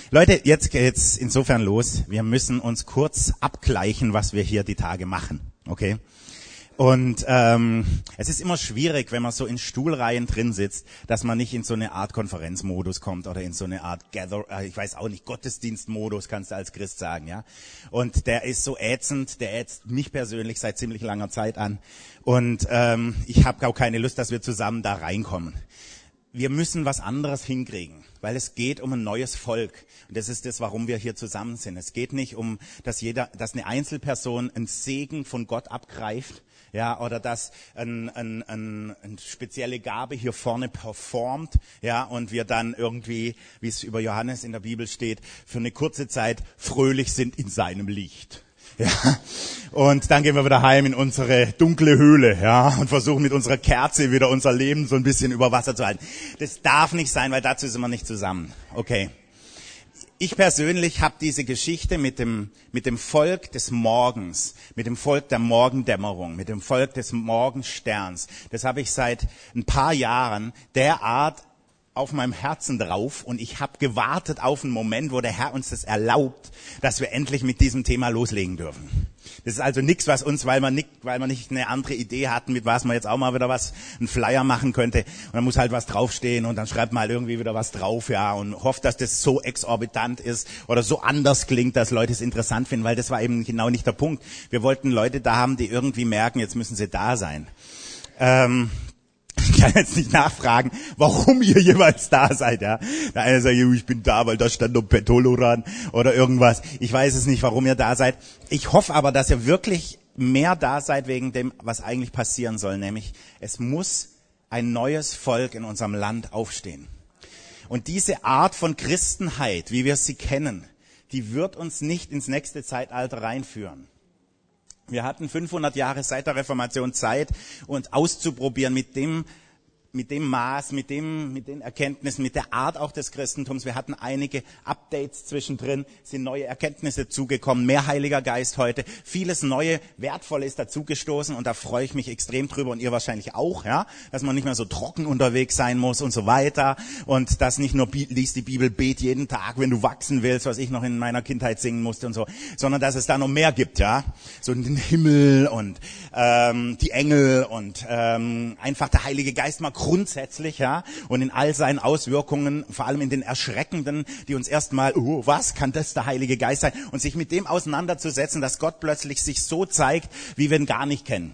Leute, jetzt geht's insofern los. Wir müssen uns kurz abgleichen, was wir hier die Tage machen, okay? Und es ist immer schwierig, wenn man so in Stuhlreihen drin sitzt, dass man nicht in so eine Art Konferenzmodus kommt oder in so eine Art ich weiß auch nicht, Gottesdienstmodus, kannst du als Christ sagen, ja. Und der ist so ätzend, der ätzt mich persönlich seit ziemlich langer Zeit an. Und ich habe auch keine Lust, dass wir zusammen da reinkommen. Wir müssen was anderes hinkriegen, weil es geht um ein neues Volk. Und das ist das, warum wir hier zusammen sind. Es geht nicht um, dass eine Einzelperson einen Segen von Gott abgreift, ja, oder dass eine spezielle Gabe hier vorne performt, ja, und wir dann irgendwie, wie es über Johannes in der Bibel steht, für eine kurze Zeit fröhlich sind in seinem Licht. Ja, und dann gehen wir wieder heim in unsere dunkle Höhle, ja, und versuchen mit unserer Kerze wieder unser Leben so ein bisschen über Wasser zu halten. Das darf nicht sein, weil dazu sind wir nicht zusammen. Okay. Ich persönlich habe diese Geschichte mit dem Volk des Morgens, mit dem Volk der Morgendämmerung, mit dem Volk des Morgensterns, das habe ich seit ein paar Jahren derart auf meinem Herzen drauf, und ich habe gewartet auf einen Moment, wo der Herr uns das erlaubt, dass wir endlich mit diesem Thema loslegen dürfen. Das ist also nichts, was uns, weil wir nicht eine andere Idee hatten, mit was man jetzt auch mal wieder einen Flyer machen könnte, und dann muss halt was draufstehen und dann schreibt man halt irgendwie wieder was drauf, ja, und hofft, dass das so exorbitant ist oder so anders klingt, dass Leute es interessant finden, weil das war eben genau nicht der Punkt. Wir wollten Leute da haben, die irgendwie merken, jetzt müssen sie da sein. Ich kann jetzt nicht nachfragen, warum ihr jeweils da seid, ja. Der eine sagt, ich bin da, weil da stand noch Petoloran oder irgendwas. Ich weiß es nicht, warum ihr da seid. Ich hoffe aber, dass ihr wirklich mehr da seid wegen dem, was eigentlich passieren soll. Nämlich, es muss ein neues Volk in unserem Land aufstehen. Und diese Art von Christenheit, wie wir sie kennen, die wird uns nicht ins nächste Zeitalter reinführen. Wir hatten 500 Jahre seit der Reformation Zeit, uns auszuprobieren mit dem Maß, mit den Erkenntnissen, mit der Art auch des Christentums. Wir hatten einige Updates zwischendrin, sind neue Erkenntnisse zugekommen, mehr Heiliger Geist heute. Vieles Neue, Wertvolle ist dazugestoßen, und da freue ich mich extrem drüber, und ihr wahrscheinlich auch, ja, dass man nicht mehr so trocken unterwegs sein muss und so weiter, und dass nicht nur liest die Bibel, bet jeden Tag, wenn du wachsen willst, was ich noch in meiner Kindheit singen musste und so, sondern dass es da noch mehr gibt, ja, so den Himmel und die Engel und einfach der Heilige Geist mal grundsätzlich, ja, und in all seinen Auswirkungen, vor allem in den erschreckenden, die uns erstmal, was kann das der Heilige Geist sein? Und sich mit dem auseinanderzusetzen, dass Gott plötzlich sich so zeigt, wie wir ihn gar nicht kennen.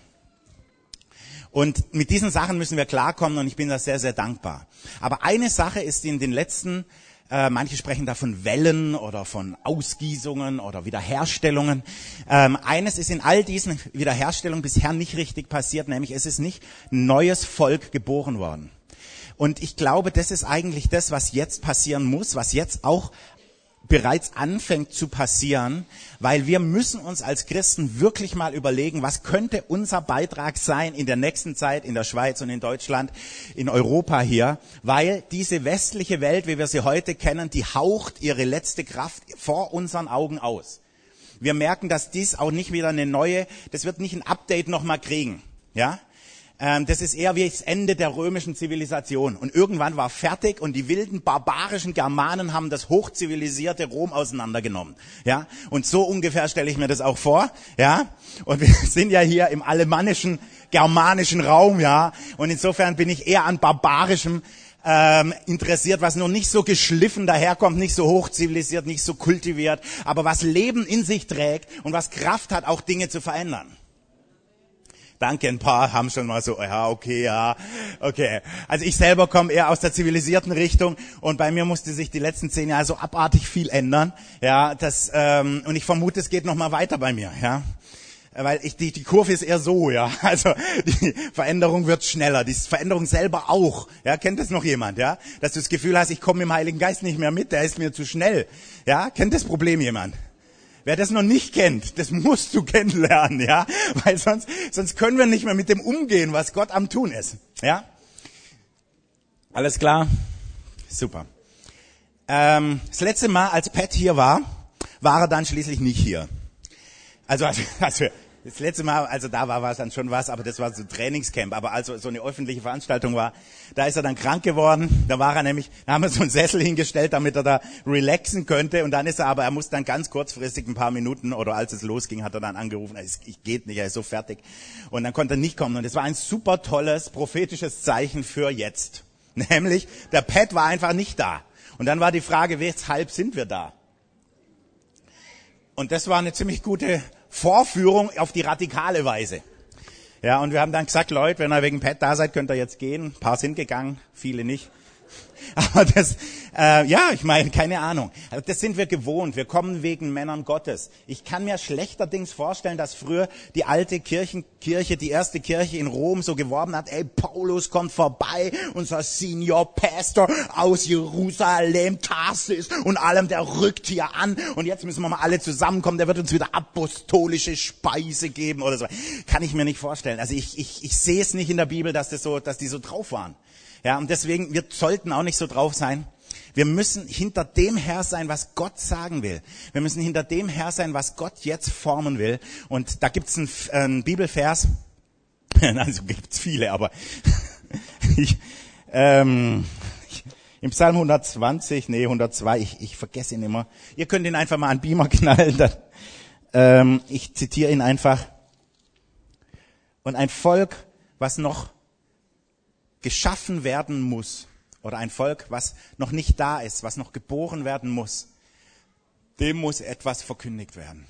Und mit diesen Sachen müssen wir klarkommen, und ich bin da sehr, sehr dankbar. Aber eine Sache ist in den letzten, manche sprechen da von Wellen oder von Ausgießungen oder Wiederherstellungen. Eines ist in all diesen Wiederherstellungen bisher nicht richtig passiert, nämlich es ist nicht ein neues Volk geboren worden. Und ich glaube, das ist eigentlich das, was jetzt passieren muss, was jetzt auch bereits anfängt zu passieren, weil wir müssen uns als Christen wirklich mal überlegen, was könnte unser Beitrag sein in der nächsten Zeit in der Schweiz und in Deutschland, in Europa hier, weil diese westliche Welt, wie wir sie heute kennen, die haucht ihre letzte Kraft vor unseren Augen aus. Wir merken, dass dies auch nicht wieder das wird nicht ein Update nochmal kriegen, ja? Das ist eher wie das Ende der römischen Zivilisation. Und irgendwann war fertig, und die wilden, barbarischen Germanen haben das hochzivilisierte Rom auseinandergenommen. Ja? Und so ungefähr stelle ich mir das auch vor. Ja? Und wir sind ja hier im alemannischen, germanischen Raum. Ja? Und insofern bin ich eher an barbarischem interessiert, was nur nicht so geschliffen daherkommt, nicht so hochzivilisiert, nicht so kultiviert, aber was Leben in sich trägt und was Kraft hat, auch Dinge zu verändern. Danke, ein paar haben schon mal so, ja, okay. Also ich selber komme eher aus der zivilisierten Richtung, und bei mir musste sich die letzten 10 Jahre so abartig viel ändern, ja, und ich vermute, es geht noch mal weiter bei mir, ja, weil die Kurve ist eher so, ja, also die Veränderung wird schneller, die Veränderung selber auch, ja, kennt das noch jemand, ja, dass du das Gefühl hast, ich komme mit dem Heiligen Geist nicht mehr mit, der ist mir zu schnell, ja, kennt das Problem jemand? Wer das noch nicht kennt, das musst du kennenlernen, ja, weil sonst können wir nicht mehr mit dem umgehen, was Gott am Tun ist, ja. Alles klar? Super. Das letzte Mal, als Pat hier war er dann schließlich nicht hier. Also Das letzte Mal, also da war es dann schon was, aber das war so ein Trainingscamp. Aber also so eine öffentliche Veranstaltung war, da ist er dann krank geworden. Da haben wir so einen Sessel hingestellt, damit er da relaxen könnte. Und dann er musste dann ganz kurzfristig ein paar Minuten, oder als es losging, hat er dann angerufen, ich geht nicht, er ist so fertig. Und dann konnte er nicht kommen. Und es war ein super tolles, prophetisches Zeichen für jetzt. Nämlich, der Pat war einfach nicht da. Und dann war die Frage, weshalb sind wir da? Und das war eine ziemlich gute Vorführung auf die radikale Weise. Ja, und wir haben dann gesagt, Leute, wenn ihr wegen Pat da seid, könnt ihr jetzt gehen. Ein paar sind gegangen, viele nicht. Aber ich meine, keine Ahnung. Also das sind wir gewohnt. Wir kommen wegen Männern Gottes. Ich kann mir schlechterdings vorstellen, dass früher die alte Kirche, die erste Kirche in Rom so geworben hat, ey, Paulus kommt vorbei, unser Senior Pastor aus Jerusalem, Tarsis und allem, der rückt hier an und jetzt müssen wir mal alle zusammenkommen, der wird uns wieder apostolische Speise geben oder so. Kann ich mir nicht vorstellen. Also ich sehe es nicht in der Bibel, dass die so drauf waren. Ja, und deswegen, wir sollten auch nicht so drauf sein. Wir müssen hinter dem Herr sein, was Gott sagen will. Wir müssen hinter dem Herr sein, was Gott jetzt formen will. Und da gibt's einen Bibelvers, also gibt's viele, aber im Psalm 102, ich vergesse ihn immer. Ihr könnt ihn einfach mal an Beamer knallen. Ich zitiere ihn einfach. Und ein Volk, was noch geschaffen werden muss, oder ein Volk, was noch nicht da ist, was noch geboren werden muss, dem muss etwas verkündigt werden.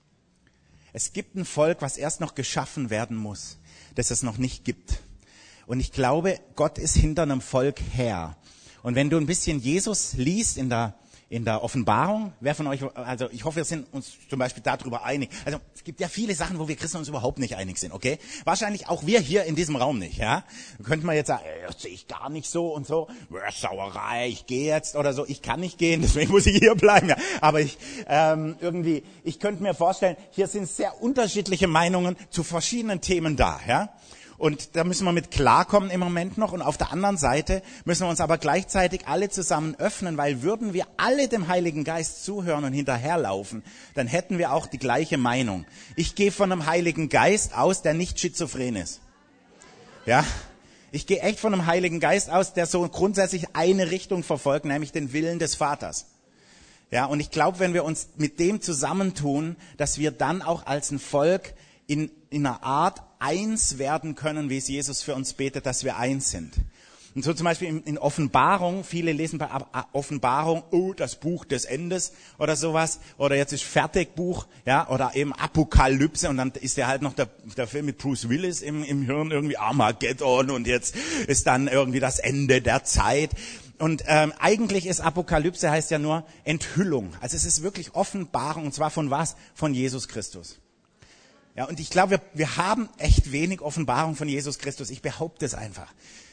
Es gibt ein Volk, was erst noch geschaffen werden muss, das es noch nicht gibt. Und ich glaube, Gott ist hinter einem Volk her. Und wenn du ein bisschen Jesus liest in der Offenbarung, wer von euch, also ich hoffe, wir sind uns zum Beispiel darüber einig. Also es gibt ja viele Sachen, wo wir Christen uns überhaupt nicht einig sind, okay? Wahrscheinlich auch wir hier in diesem Raum nicht, ja? Da könnte man jetzt sagen, das sehe ich gar nicht so und so, Sauerei, ich gehe jetzt oder so. Ich kann nicht gehen, deswegen muss ich hier bleiben. Ja. Aber ich könnte mir vorstellen, hier sind sehr unterschiedliche Meinungen zu verschiedenen Themen da, ja? Und da müssen wir mit klarkommen im Moment noch. Und auf der anderen Seite müssen wir uns aber gleichzeitig alle zusammen öffnen, weil würden wir alle dem Heiligen Geist zuhören und hinterherlaufen, dann hätten wir auch die gleiche Meinung. Ich gehe von einem Heiligen Geist aus, der nicht schizophren ist. Ja? Ich gehe echt von einem Heiligen Geist aus, der so grundsätzlich eine Richtung verfolgt, nämlich den Willen des Vaters. Ja, und ich glaube, wenn wir uns mit dem zusammentun, dass wir dann auch als ein Volk in einer Art eins werden können, wie es Jesus für uns betet, dass wir eins sind. Und so zum Beispiel in Offenbarung, viele lesen bei Offenbarung, das Buch des Endes oder sowas, oder jetzt ist Fertigbuch, ja, oder eben Apokalypse, und dann ist ja halt noch der Film mit Bruce Willis im Hirn, irgendwie Armageddon, und jetzt ist dann irgendwie das Ende der Zeit. Und eigentlich ist Apokalypse, heißt ja nur Enthüllung. Also es ist wirklich Offenbarung, und zwar von was? Von Jesus Christus. Ja, und ich glaube, wir haben echt wenig Offenbarung von Jesus Christus. Ich behaupte es einfach.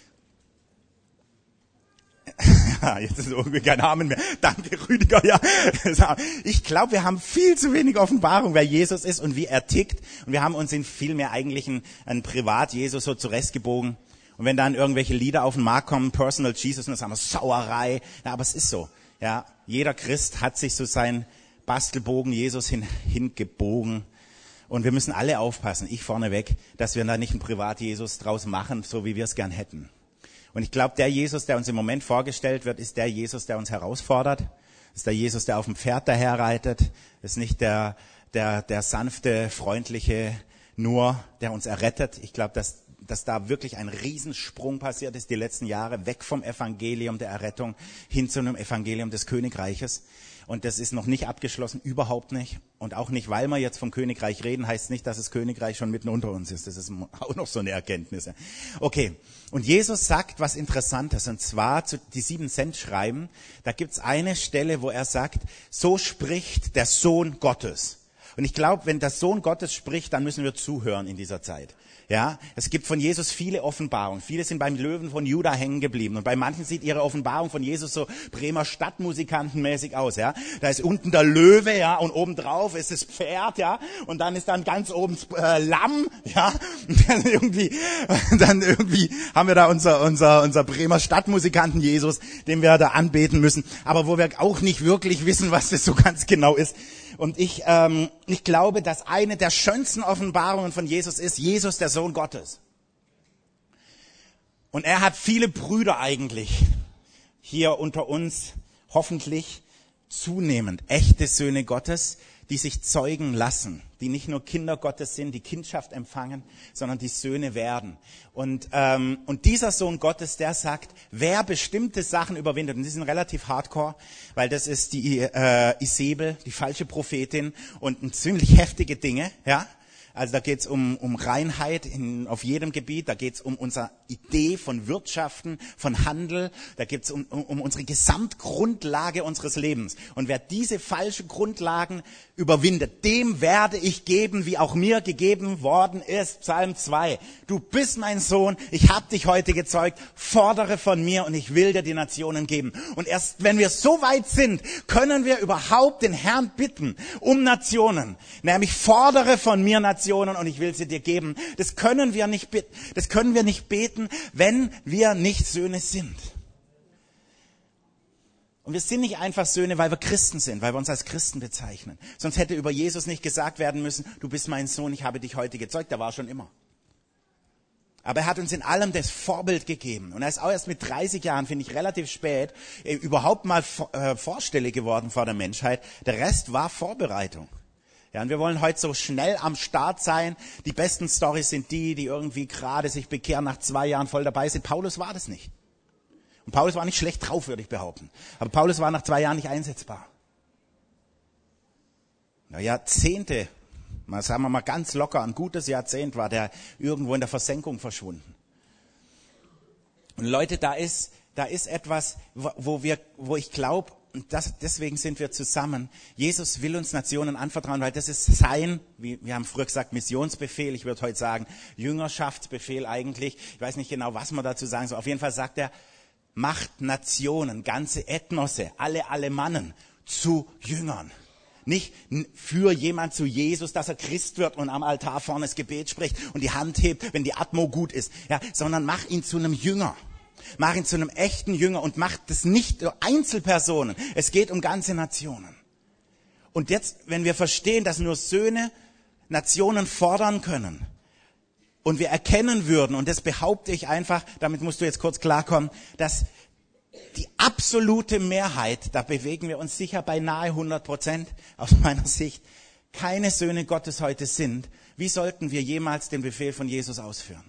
Ja, jetzt ist irgendwie kein Amen mehr. Danke, Rüdiger. Ja, ich glaube, wir haben viel zu wenig Offenbarung, wer Jesus ist und wie er tickt. Und wir haben uns in viel mehr eigentlich ein Privat-Jesus so zurechtgebogen. Und wenn dann irgendwelche Lieder auf den Markt kommen, Personal Jesus, und dann sagen wir Sauerei. Ja, aber es ist so. Ja, jeder Christ hat sich so seinen Bastelbogen Jesus hingebogen. Und wir müssen alle aufpassen, ich vorneweg, dass wir da nicht einen Privat-Jesus draus machen, so wie wir es gern hätten. Und ich glaube, der Jesus, der uns im Moment vorgestellt wird, ist der Jesus, der uns herausfordert. Ist der Jesus, der auf dem Pferd daherreitet. Ist nicht der sanfte, freundliche nur, der uns errettet. Ich glaube, dass da wirklich ein Riesensprung passiert ist die letzten Jahre, weg vom Evangelium der Errettung hin zu einem Evangelium des Königreiches. Und das ist noch nicht abgeschlossen, überhaupt nicht. Und auch nicht, weil wir jetzt vom Königreich reden, heißt nicht, dass das Königreich schon mitten unter uns ist. Das ist auch noch so eine Erkenntnis. Okay, und Jesus sagt was Interessantes, und zwar die 7 Cent schreiben, da gibt's eine Stelle, wo er sagt, so spricht der Sohn Gottes. Und ich glaube, wenn der Sohn Gottes spricht, dann müssen wir zuhören in dieser Zeit. Ja, es gibt von Jesus viele Offenbarungen. Viele sind beim Löwen von Juda hängen geblieben. Und bei manchen sieht ihre Offenbarung von Jesus so Bremer Stadtmusikantenmäßig aus. Ja, da ist unten der Löwe, ja, und oben drauf ist das Pferd, ja, und dann ist dann ganz oben Lamm, ja. Und dann irgendwie haben wir da unser Bremer Stadtmusikanten Jesus, den wir da anbeten müssen. Aber wo wir auch nicht wirklich wissen, was das so ganz genau ist. Und ich glaube, dass eine der schönsten Offenbarungen von Jesus ist, Jesus, der Sohn Gottes. Und er hat viele Brüder eigentlich hier unter uns, hoffentlich zunehmend echte Söhne Gottes, die sich zeugen lassen, die nicht nur Kinder Gottes sind, die Kindschaft empfangen, sondern die Söhne werden. Und dieser Sohn Gottes, der sagt, wer bestimmte Sachen überwindet, und die sind relativ hardcore, weil das ist die Isabel, die falsche Prophetin, und ziemlich heftige Dinge, ja. Also da geht's um Reinheit auf jedem Gebiet, da geht's um unsere Idee von Wirtschaften, von Handel, da geht's um unsere Gesamtgrundlage unseres Lebens. Und wer diese falschen Grundlagen überwindet, dem werde ich geben, wie auch mir gegeben worden ist. Psalm 2. Du bist mein Sohn, ich habe dich heute gezeugt, fordere von mir und ich will dir die Nationen geben. Und erst wenn wir so weit sind, können wir überhaupt den Herrn bitten um Nationen. Nämlich fordere von mir Nationen und ich will sie dir geben. Das können wir nicht beten, wenn wir nicht Söhne sind. Und wir sind nicht einfach Söhne, weil wir Christen sind, weil wir uns als Christen bezeichnen. Sonst hätte über Jesus nicht gesagt werden müssen, du bist mein Sohn, ich habe dich heute gezeugt. Der war schon immer. Aber er hat uns in allem das Vorbild gegeben. Und er ist auch erst mit 30 Jahren, finde ich relativ spät, überhaupt mal vorstellig geworden vor der Menschheit. Der Rest war Vorbereitung. Ja, und wir wollen heute so schnell am Start sein. Die besten Storys sind die irgendwie gerade sich bekehren, nach 2 Jahren voll dabei sind. Paulus war das nicht. Und Paulus war nicht schlecht drauf, würde ich behaupten. Aber Paulus war nach 2 Jahren nicht einsetzbar. Na, Jahrzehnte, sagen wir mal ganz locker, ein gutes Jahrzehnt war der irgendwo in der Versenkung verschwunden. Und Leute, da ist etwas, wo ich glaube, und deswegen sind wir zusammen. Jesus will uns Nationen anvertrauen, weil das ist sein, wir haben früher gesagt, Missionsbefehl. Ich würde heute sagen, Jüngerschaftsbefehl eigentlich. Ich weiß nicht genau, was man dazu sagen soll. Auf jeden Fall sagt er, macht Nationen, ganze Ethnosse, alle Alemannen zu Jüngern. Nicht für jemand zu Jesus, dass er Christ wird und am Altar vorne das Gebet spricht und die Hand hebt, wenn die Atmo gut ist, ja, sondern mach ihn zu einem Jünger. Mach ihn zu einem echten Jünger und mach das nicht Einzelpersonen. Es geht um ganze Nationen. Und jetzt, wenn wir verstehen, dass nur Söhne Nationen fordern können und wir erkennen würden, und das behaupte ich einfach, damit musst du jetzt kurz klarkommen, dass die absolute Mehrheit, da bewegen wir uns sicher bei nahe 100% aus meiner Sicht, keine Söhne Gottes heute sind, wie sollten wir jemals den Befehl von Jesus ausführen?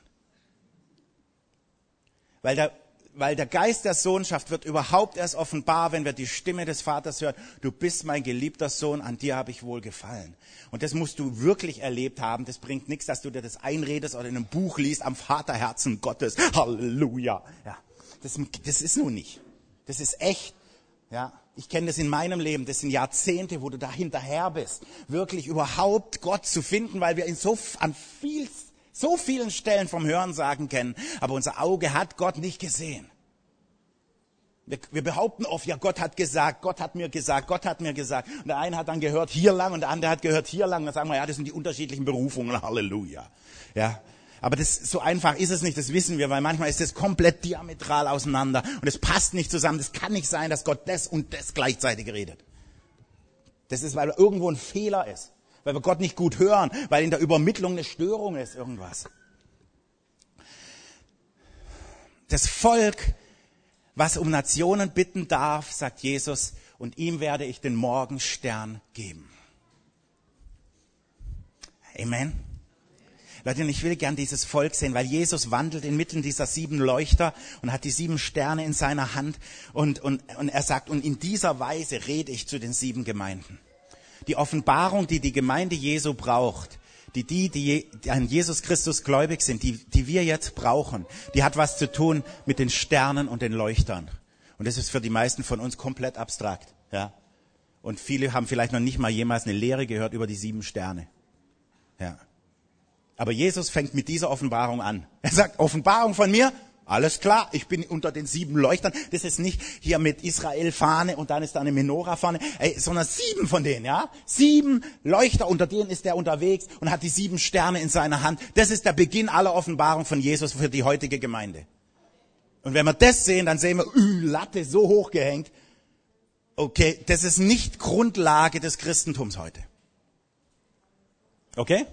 Weil der Geist der Sohnschaft wird überhaupt erst offenbar, wenn wir die Stimme des Vaters hören. Du bist mein geliebter Sohn, an dir habe ich wohlgefallen. Und das musst du wirklich erlebt haben. Das bringt nichts, dass du dir das einredest oder in einem Buch liest am Vaterherzen Gottes. Halleluja. Ja, das ist nun nicht. Das ist echt. Ja, ich kenne das in meinem Leben. Das sind Jahrzehnte, wo du da hinterher bist, wirklich überhaupt Gott zu finden, weil wir ihn so vielen Stellen vom Hörensagen kennen, aber unser Auge hat Gott nicht gesehen. Wir behaupten oft, ja, Gott hat gesagt, Gott hat mir gesagt, Gott hat mir gesagt. Und der eine hat dann gehört hier lang und der andere hat gehört hier lang. Dann sagen wir, ja, das sind die unterschiedlichen Berufungen, Halleluja. Ja, aber so einfach ist es nicht, das wissen wir, weil manchmal ist es komplett diametral auseinander und es passt nicht zusammen. Das kann nicht sein, dass Gott das und das gleichzeitig redet. Das ist, weil irgendwo ein Fehler ist. Weil wir Gott nicht gut hören, weil in der Übermittlung eine Störung ist, irgendwas. Das Volk, was um Nationen bitten darf, sagt Jesus, und ihm werde ich den Morgenstern geben. Amen. Leute, ich will gern dieses Volk sehen, weil Jesus wandelt inmitten dieser 7 Leuchter und hat die 7 Sterne in seiner Hand und er sagt, und in dieser Weise rede ich zu den 7 Gemeinden. Die Offenbarung, die Gemeinde Jesu braucht, die an Jesus Christus gläubig sind, die wir jetzt brauchen, die hat was zu tun mit den Sternen und den Leuchtern. Und das ist für die meisten von uns komplett abstrakt. Ja? Und viele haben vielleicht noch nicht mal jemals eine Lehre gehört über die 7 Sterne. Ja. Aber Jesus fängt mit dieser Offenbarung an. Er sagt, Offenbarung von mir, alles klar, ich bin unter den 7 Leuchtern. Das ist nicht hier mit Israel-Fahne und dann ist da eine Menora-Fahne, sondern 7 von denen, ja. 7 Leuchter, unter denen ist er unterwegs und hat die 7 Sterne in seiner Hand. Das ist der Beginn aller Offenbarung von Jesus für die heutige Gemeinde. Und wenn wir das sehen, dann sehen wir, Latte so hoch gehängt. Okay, das ist nicht Grundlage des Christentums heute. Okay?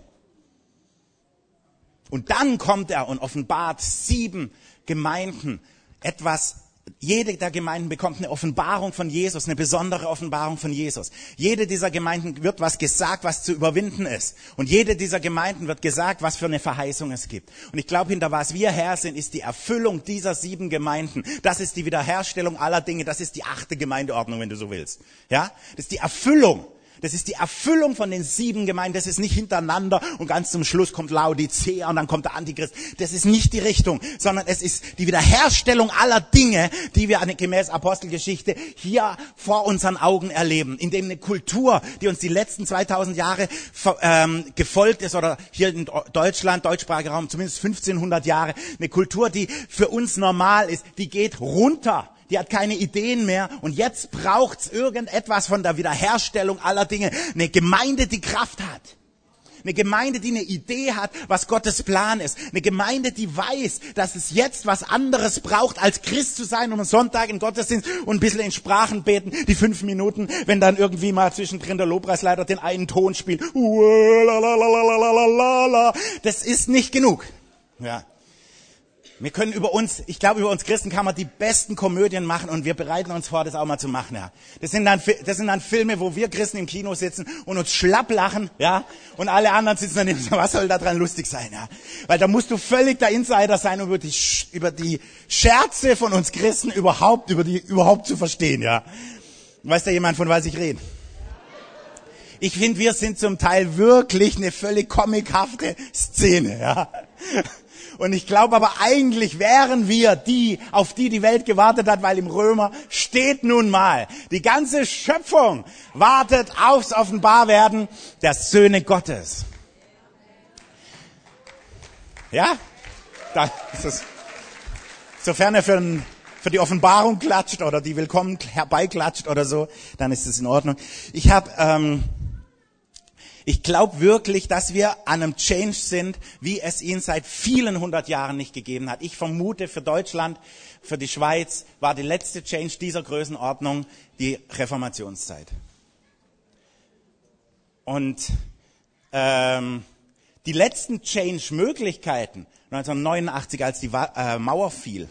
Und dann kommt er und offenbart 7 Gemeinden etwas. Jede der Gemeinden bekommt eine Offenbarung von Jesus, eine besondere Offenbarung von Jesus. Jede dieser Gemeinden wird was gesagt, was zu überwinden ist. Und jede dieser Gemeinden wird gesagt, was für eine Verheißung es gibt. Und ich glaube, hinter was wir her sind, ist die Erfüllung dieser 7 Gemeinden. Das ist die Wiederherstellung aller Dinge. Das ist die 8. Gemeindeordnung, wenn du so willst. Ja? Das ist die Erfüllung. Das ist die Erfüllung von den 7 Gemeinden. Das ist nicht hintereinander und ganz zum Schluss kommt Laodicea und dann kommt der Antichrist. Das ist nicht die Richtung, sondern es ist die Wiederherstellung aller Dinge, die wir gemäß Apostelgeschichte hier vor unseren Augen erleben. Indem eine Kultur, die uns die letzten 2000 Jahre gefolgt ist, oder hier in Deutschland, deutschsprachiger Raum, zumindest 1500 Jahre, eine Kultur, die für uns normal ist, die geht runter. Die hat keine Ideen mehr und jetzt braucht's irgendetwas von der Wiederherstellung aller Dinge. Eine Gemeinde, die Kraft hat. Eine Gemeinde, die eine Idee hat, was Gottes Plan ist. Eine Gemeinde, die weiß, dass es jetzt was anderes braucht, als Christ zu sein und am Sonntag im Gottesdienst und ein bisschen in Sprachen beten, die 5 Minuten, wenn dann irgendwie mal zwischendrin der Lobpreisleiter den einen Ton spielt. Das ist nicht genug. Ja. Wir können über uns Christen kann man die besten Komödien machen und wir bereiten uns vor, das auch mal zu machen, ja. Das sind dann Filme, wo wir Christen im Kino sitzen und uns schlapp lachen, ja. Und alle anderen sitzen dann und sagen, was soll da dran lustig sein, ja. Weil da musst du völlig der Insider sein, um über die Scherze von uns Christen überhaupt zu verstehen, ja. Weiß da jemand, von was ich rede? Ich finde, wir sind zum Teil wirklich eine völlig comichafte Szene, ja. Und ich glaube aber eigentlich wären wir die, auf die die Welt gewartet hat, weil im Römer steht nun mal, die ganze Schöpfung wartet aufs Offenbarwerden der Söhne Gottes. Ja? Da ist es. Sofern er für die Offenbarung klatscht oder die Willkommen herbeiklatscht oder so, dann ist es in Ordnung. Ich glaube wirklich, dass wir an einem Change sind, wie es ihn seit vielen 100 Jahren nicht gegeben hat. Ich vermute, für Deutschland, für die Schweiz war die letzte Change dieser Größenordnung die Reformationszeit. Und die letzten Change-Möglichkeiten, 1989, als die Mauer fiel,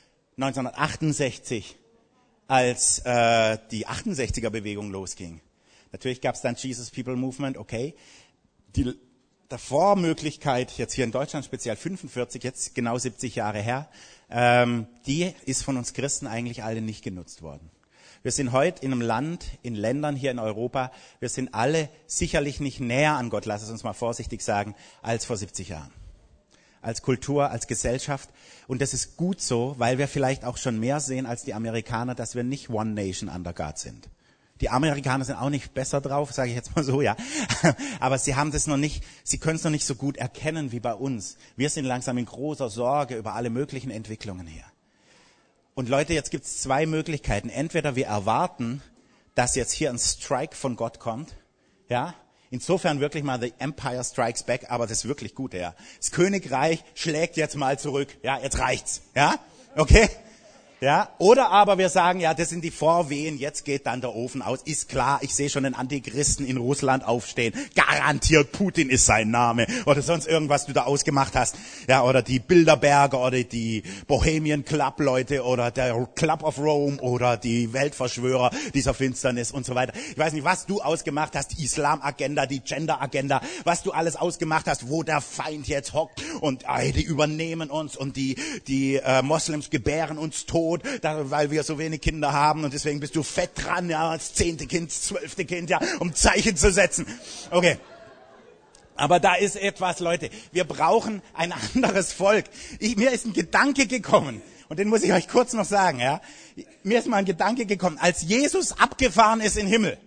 1968, als die 68er-Bewegung losging. Natürlich gab es dann Jesus People Movement, okay. Die Davormöglichkeit, jetzt hier in Deutschland speziell 45, jetzt genau 70 Jahre her, die ist von uns Christen eigentlich alle nicht genutzt worden. Wir sind heute in einem Land, in Ländern hier in Europa, wir sind alle sicherlich nicht näher an Gott, lass es uns mal vorsichtig sagen, als vor 70 Jahren. Als Kultur, als Gesellschaft. Und das ist gut so, weil wir vielleicht auch schon mehr sehen als die Amerikaner, dass wir nicht One Nation under God sind. Die Amerikaner sind auch nicht besser drauf, sage ich jetzt mal so, ja. Aber sie haben das noch nicht, sie können es noch nicht so gut erkennen wie bei uns. Wir sind langsam in großer Sorge über alle möglichen Entwicklungen hier. Und Leute, jetzt gibt es 2 Möglichkeiten. Entweder wir erwarten, dass jetzt hier ein Strike von Gott kommt, ja. Insofern wirklich mal The Empire Strikes Back, aber das ist wirklich gut, ja. Das Königreich schlägt jetzt mal zurück, ja, jetzt reicht's, ja. Okay? Ja, oder aber wir sagen, ja, das sind die Vorwehen, jetzt geht dann der Ofen aus. Ist klar, ich sehe schon den Antichristen in Russland aufstehen. Garantiert Putin ist sein Name. Oder sonst irgendwas du da ausgemacht hast. Ja, oder die Bilderberger oder die Bohemian Club Leute oder der Club of Rome oder die Weltverschwörer dieser Finsternis und so weiter. Ich weiß nicht, was du ausgemacht hast, die Islam-Agenda, die Gender-Agenda, was du alles ausgemacht hast, wo der Feind jetzt hockt und die übernehmen uns und die Moslems gebären uns tot. Weil wir so wenig Kinder haben und deswegen bist du fett dran, ja, das 10. Kind, das 12. Kind, ja, um Zeichen zu setzen. Okay. Aber da ist etwas, Leute, wir brauchen ein anderes Volk. Mir ist ein Gedanke gekommen und den muss ich euch kurz noch sagen, ja. Mir ist mal ein Gedanke gekommen, als Jesus abgefahren ist in den Himmel.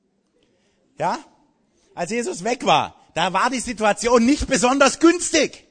Ja? Als Jesus weg war, da war die Situation nicht besonders günstig.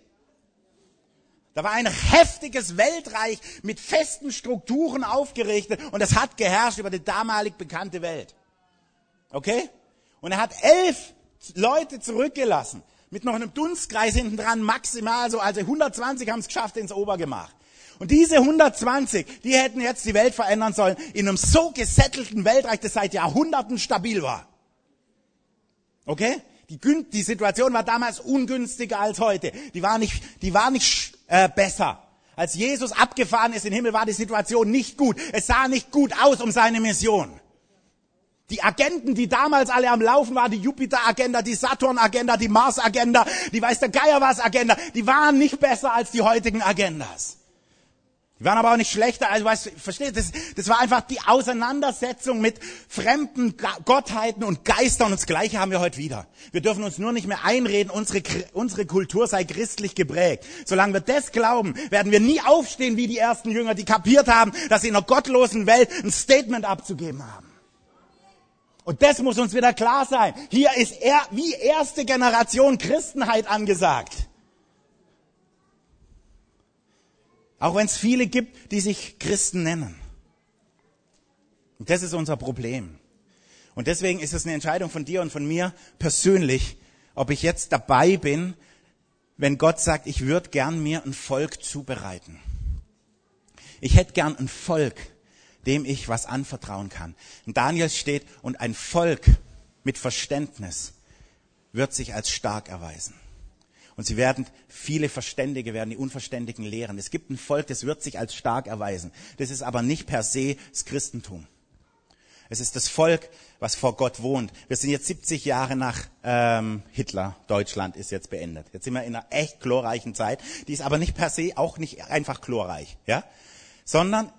Da war ein heftiges Weltreich mit festen Strukturen aufgerichtet und es hat geherrscht über die damalig bekannte Welt. Okay? Und er hat 11 Leute zurückgelassen, mit noch einem Dunstkreis hinten dran maximal so, also 120 haben es geschafft ins Obergemach. Und diese 120, die hätten jetzt die Welt verändern sollen in einem so gesättelten Weltreich, das seit Jahrhunderten stabil war. Okay? Die Situation war damals ungünstiger als heute. Die war nicht besser. Als Jesus abgefahren ist in den Himmel, war die Situation nicht gut. Es sah nicht gut aus um seine Mission. Die Agenten, die damals alle am Laufen waren, die Jupiter-Agenda, die Saturn-Agenda, die Mars-Agenda, die weiß der Geier was Agenda, die waren nicht besser als die heutigen Agendas. Die waren aber auch nicht schlechter, also versteht, das war einfach die Auseinandersetzung mit fremden Gottheiten und Geistern und das Gleiche haben wir heute wieder. Wir dürfen uns nur nicht mehr einreden, unsere Kultur sei christlich geprägt. Solange wir das glauben, werden wir nie aufstehen wie die ersten Jünger, die kapiert haben, dass sie in einer gottlosen Welt ein Statement abzugeben haben. Und das muss uns wieder klar sein. Hier ist wie erste Generation Christenheit angesagt. Auch wenn es viele gibt, die sich Christen nennen. Und das ist unser Problem. Und deswegen ist es eine Entscheidung von dir und von mir persönlich, ob ich jetzt dabei bin, wenn Gott sagt, ich würde gern mir ein Volk zubereiten. Ich hätte gern ein Volk, dem ich was anvertrauen kann. In Daniel steht, und ein Volk mit Verständnis wird sich als stark erweisen. Und viele Verständige werden die Unverständigen lehren. Es gibt ein Volk, das wird sich als stark erweisen. Das ist aber nicht per se das Christentum. Es ist das Volk, was vor Gott wohnt. Wir sind jetzt 70 Jahre nach Hitler. Deutschland ist jetzt beendet. Jetzt sind wir in einer echt glorreichen Zeit. Die ist aber nicht per se auch nicht einfach glorreich, ja? Sondern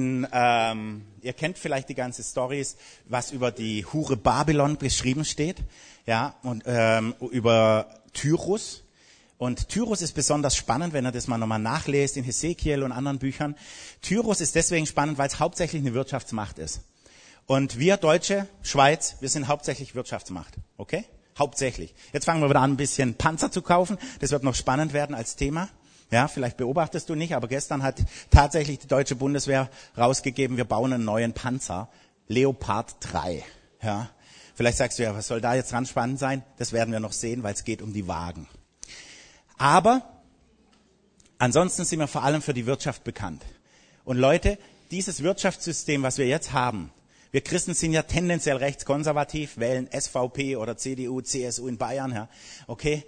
ihr kennt vielleicht die ganzen Stories, was über die Hure Babylon beschrieben steht, ja, und über Tyrus. Und Tyrus ist besonders spannend, wenn ihr das mal nochmal nachlest in Hesekiel und anderen Büchern. Tyrus ist deswegen spannend, weil es hauptsächlich eine Wirtschaftsmacht ist. Und wir Deutsche, Schweiz, wir sind hauptsächlich Wirtschaftsmacht, okay? Hauptsächlich. Jetzt fangen wir wieder an, ein bisschen Panzer zu kaufen. Das wird noch spannend werden als Thema. Ja, vielleicht beobachtest du nicht, aber gestern hat tatsächlich die deutsche Bundeswehr rausgegeben, wir bauen einen neuen Panzer, Leopard 3. Ja, vielleicht sagst du ja, was soll da jetzt dran spannend sein? Das werden wir noch sehen, weil es geht um die Wagen. Aber ansonsten sind wir vor allem für die Wirtschaft bekannt. Und Leute, dieses Wirtschaftssystem, was wir jetzt haben, wir Christen sind ja tendenziell rechtskonservativ, wählen SVP oder CDU, CSU in Bayern, ja, okay.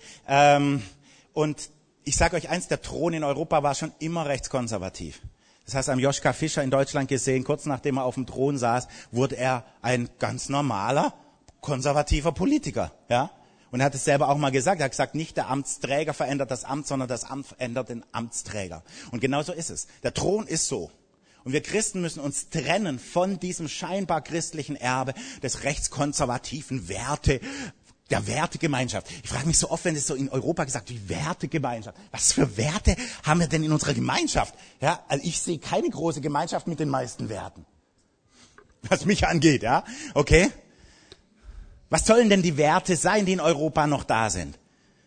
Und ich sage euch eins, der Thron in Europa war schon immer rechtskonservativ. Das heißt, am Joschka Fischer in Deutschland gesehen, kurz nachdem er auf dem Thron saß, wurde er ein ganz normaler, konservativer Politiker, ja. Und er hat es selber auch mal gesagt, er hat gesagt, nicht der Amtsträger verändert das Amt, sondern das Amt verändert den Amtsträger. Und genau so ist es. Der Thron ist so. Und wir Christen müssen uns trennen von diesem scheinbar christlichen Erbe des rechtskonservativen der Wertegemeinschaft. Ich frage mich so oft, wenn es so in Europa gesagt wird, Wertegemeinschaft. Was für Werte haben wir denn in unserer Gemeinschaft? Ja, also ich sehe keine große Gemeinschaft mit den meisten Werten. Was mich angeht, ja. Okay? Was sollen denn die Werte sein, die in Europa noch da sind?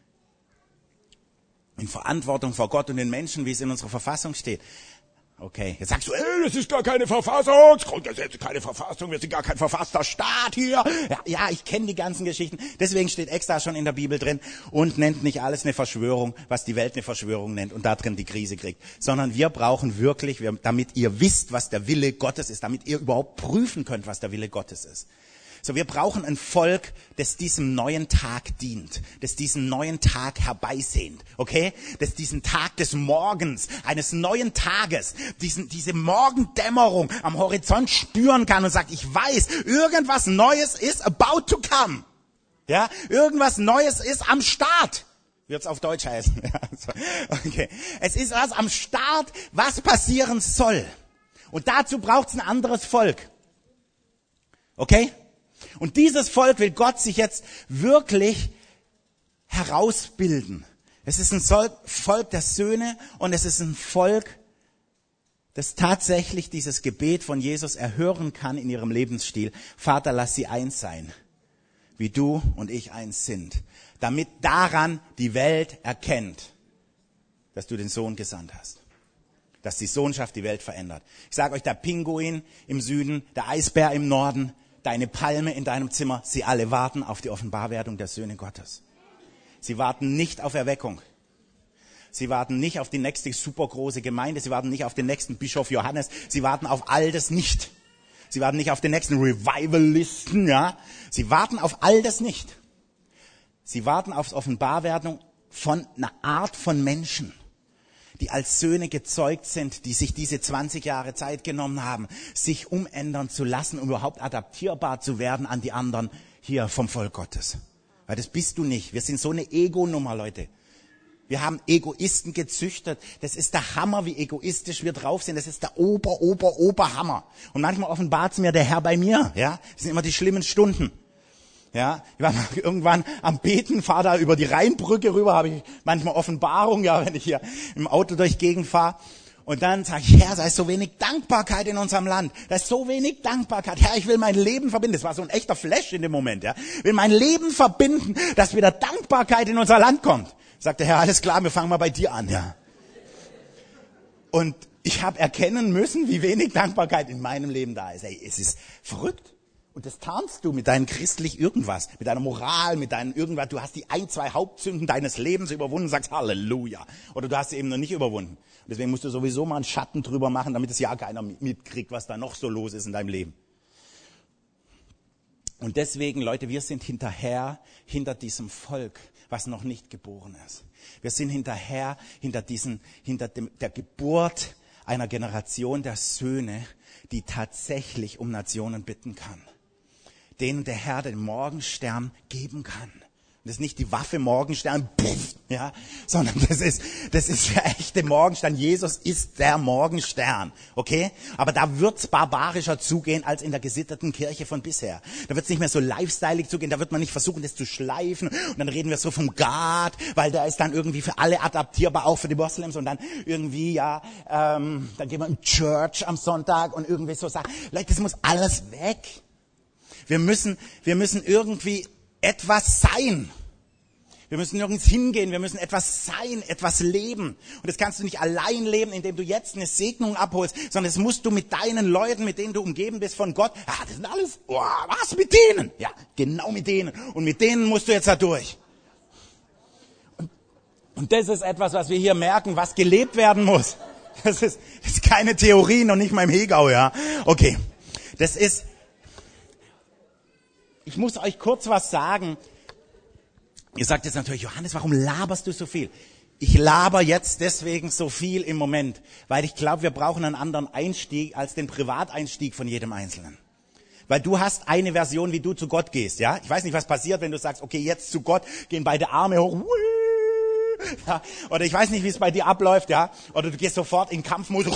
In Verantwortung vor Gott und den Menschen, wie es in unserer Verfassung steht. Okay, jetzt sagst du, das ist gar keine Verfassungsgrundgesetz, keine Verfassung, wir sind gar kein verfasster Staat hier. Ja, ich kenne die ganzen Geschichten. Deswegen steht extra schon in der Bibel drin und nennt nicht alles eine Verschwörung, was die Welt eine Verschwörung nennt und da drin die Krise kriegt. Sondern wir brauchen wirklich, damit ihr wisst, was der Wille Gottes ist, damit ihr überhaupt prüfen könnt, was der Wille Gottes ist. So, wir brauchen ein Volk, das diesem neuen Tag dient, das diesen neuen Tag herbeisehnt, okay? Das diesen Tag des Morgens, eines neuen Tages, diese Morgendämmerung am Horizont spüren kann und sagt, ich weiß, irgendwas Neues ist about to come. Ja? Irgendwas Neues ist am Start. Wird's auf Deutsch heißen. Okay. Es ist was am Start, was passieren soll. Und dazu braucht's ein anderes Volk. Okay? Und dieses Volk will Gott sich jetzt wirklich herausbilden. Es ist ein Volk der Söhne und es ist ein Volk, das tatsächlich dieses Gebet von Jesus erhören kann in ihrem Lebensstil. Vater, lass sie eins sein, wie du und ich eins sind, damit daran die Welt erkennt, dass du den Sohn gesandt hast. Dass die Sohnschaft die Welt verändert. Ich sage euch, der Pinguin im Süden, der Eisbär im Norden, deine Palme in deinem Zimmer, sie alle warten auf die Offenbarwerdung der Söhne Gottes. Sie warten nicht auf Erweckung, Sie warten nicht auf die nächste supergroße Gemeinde. Sie warten nicht auf den nächsten Bischof Johannes. Sie warten auf all das nicht. Sie warten nicht auf den nächsten Revivalisten, ja. Sie warten auf all das nicht. Sie warten auf Offenbarwerdung von einer Art von Menschen, die als Söhne gezeugt sind, die sich diese 20 Jahre Zeit genommen haben, sich umändern zu lassen, um überhaupt adaptierbar zu werden an die anderen hier vom Volk Gottes. Weil das bist du nicht. Wir sind so eine Ego-Nummer, Leute. Wir haben Egoisten gezüchtet. Das ist der Hammer, wie egoistisch wir drauf sind. Das ist der Oberhammer. Und manchmal offenbart es mir der Herr bei mir. Ja, das sind immer die schlimmen Stunden. Ja, ich war irgendwann am Beten, fahre da über die Rheinbrücke rüber, habe ich manchmal Offenbarung, ja, wenn ich hier im Auto durch die Gegend fahre. Und dann sage ich, Herr, da ist so wenig Dankbarkeit in unserem Land. Da ist so wenig Dankbarkeit. Herr, ich will mein Leben verbinden. Das war so ein echter Flash in dem Moment. Ja. Ich will mein Leben verbinden, dass wieder Dankbarkeit in unser Land kommt. Sagt der Herr, alles klar, wir fangen mal bei dir an. Ja. Und ich habe erkennen müssen, wie wenig Dankbarkeit in meinem Leben da ist. Ey, es ist verrückt. Und das tarnst du mit deinem christlich irgendwas, mit deiner Moral, mit deinem irgendwas. Du hast die 2 Hauptsünden deines Lebens überwunden, sagst Halleluja. Oder du hast sie eben noch nicht überwunden. Und deswegen musst du sowieso mal einen Schatten drüber machen, damit es ja keiner mitkriegt, was da noch so los ist in deinem Leben. Und deswegen, Leute, wir sind hinter diesem Volk, was noch nicht geboren ist. Wir sind hinter der Geburt einer Generation der Söhne, die tatsächlich um Nationen bitten kann. Denen der Herr den Morgenstern geben kann. Das ist nicht die Waffe Morgenstern, ja, sondern das ist der echte Morgenstern. Jesus ist der Morgenstern, okay? Aber da wird's barbarischer zugehen als in der gesitteten Kirche von bisher. Da wird's nicht mehr so lifestyleig zugehen, da wird man nicht versuchen, das zu schleifen. Und dann reden wir so vom God, weil der ist dann irgendwie für alle adaptierbar, auch für die Moslems. Und dann irgendwie, ja, dann gehen wir im Church am Sonntag und irgendwie so sagen, Leute, das muss alles weg. Wir müssen irgendwie etwas sein. Wir müssen nirgends hingehen, wir müssen etwas sein, etwas leben. Und das kannst du nicht allein leben, indem du jetzt eine Segnung abholst, sondern das musst du mit deinen Leuten, mit denen du umgeben bist von Gott. Ah, das sind alles, was mit denen? Ja, genau mit denen. Und mit denen musst du jetzt da durch. Und das ist etwas, was wir hier merken, was gelebt werden muss. Das ist keine Theorie, noch nicht mal im Hegau, ja. Okay, ich muss euch kurz was sagen. Ihr sagt jetzt natürlich, Johannes, warum laberst du so viel? Ich laber jetzt deswegen so viel im Moment, weil ich glaube, wir brauchen einen anderen Einstieg als den Privateinstieg von jedem Einzelnen. Weil du hast eine Version, wie du zu Gott gehst, ja? Ich weiß nicht, was passiert, wenn du sagst, okay, jetzt zu Gott, gehen beide Arme hoch, ja, oder ich weiß nicht, wie es bei dir abläuft, ja, oder du gehst sofort in Kampfmodus,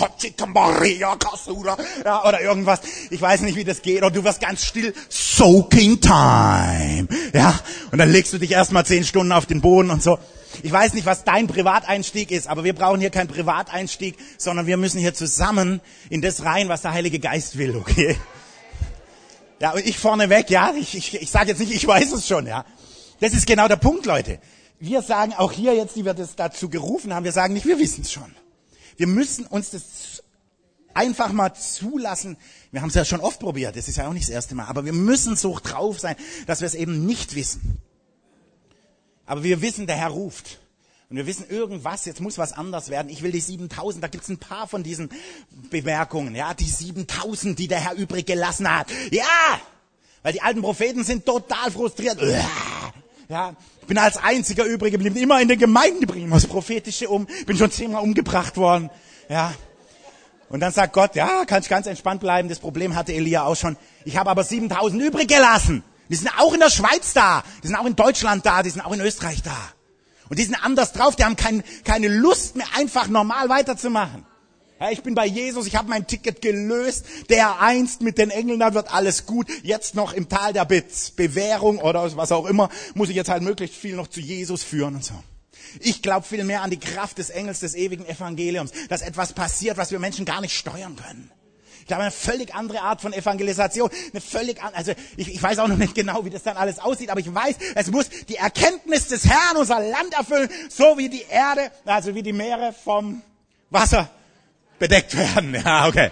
ja, oder irgendwas, ich weiß nicht, wie das geht, oder du wirst ganz still, Soaking Time, ja, und dann legst du dich erstmal 10 Stunden auf den Boden und so. Ich weiß nicht, was dein Privateinstieg ist, aber wir brauchen hier keinen Privateinstieg, sondern wir müssen hier zusammen in das rein, was der Heilige Geist will, okay? Ja, und ich vorneweg, ja, ich sage jetzt nicht, ich weiß es schon, ja. Das ist genau der Punkt, Leute. Wir sagen auch hier jetzt, die wir das dazu gerufen haben, wir sagen nicht, wir wissen es schon. Wir müssen uns das einfach mal zulassen. Wir haben es ja schon oft probiert, das ist ja auch nicht das erste Mal, aber wir müssen so drauf sein, dass wir es eben nicht wissen. Aber wir wissen, der Herr ruft. Und wir wissen irgendwas, jetzt muss was anders werden. Ich will die 7000, da gibt's ein paar von diesen Bemerkungen. Ja, die 7000, die der Herr übrig gelassen hat. Ja, weil die alten Propheten sind total frustriert. Ja, ich bin als einziger übrig geblieben, immer in den Gemeinden, die bringen das Prophetische um. Bin schon 10-mal umgebracht worden. Ja. Und dann sagt Gott, ja, kann ich ganz entspannt bleiben. Das Problem hatte Elia auch schon. Ich habe aber 7000 übrig gelassen. Die sind auch in der Schweiz da. Die sind auch in Deutschland da. Die sind auch in Österreich da. Und die sind anders drauf. Die haben keine Lust mehr, einfach normal weiterzumachen. Ja, ich bin bei Jesus, ich habe mein Ticket gelöst. Der einst mit den Engeln, da wird alles gut. Jetzt noch im Tal der Bewährung oder was auch immer, muss ich jetzt halt möglichst viel noch zu Jesus führen und so. Ich glaube viel mehr an die Kraft des Engels des ewigen Evangeliums, dass etwas passiert, was wir Menschen gar nicht steuern können. Ich glaube, eine völlig andere Art von Evangelisation, also ich weiß auch noch nicht genau, wie das dann alles aussieht, aber ich weiß, es muss die Erkenntnis des Herrn unser Land erfüllen, so wie die Erde, also wie die Meere vom Wasser bedeckt werden. Ja, okay.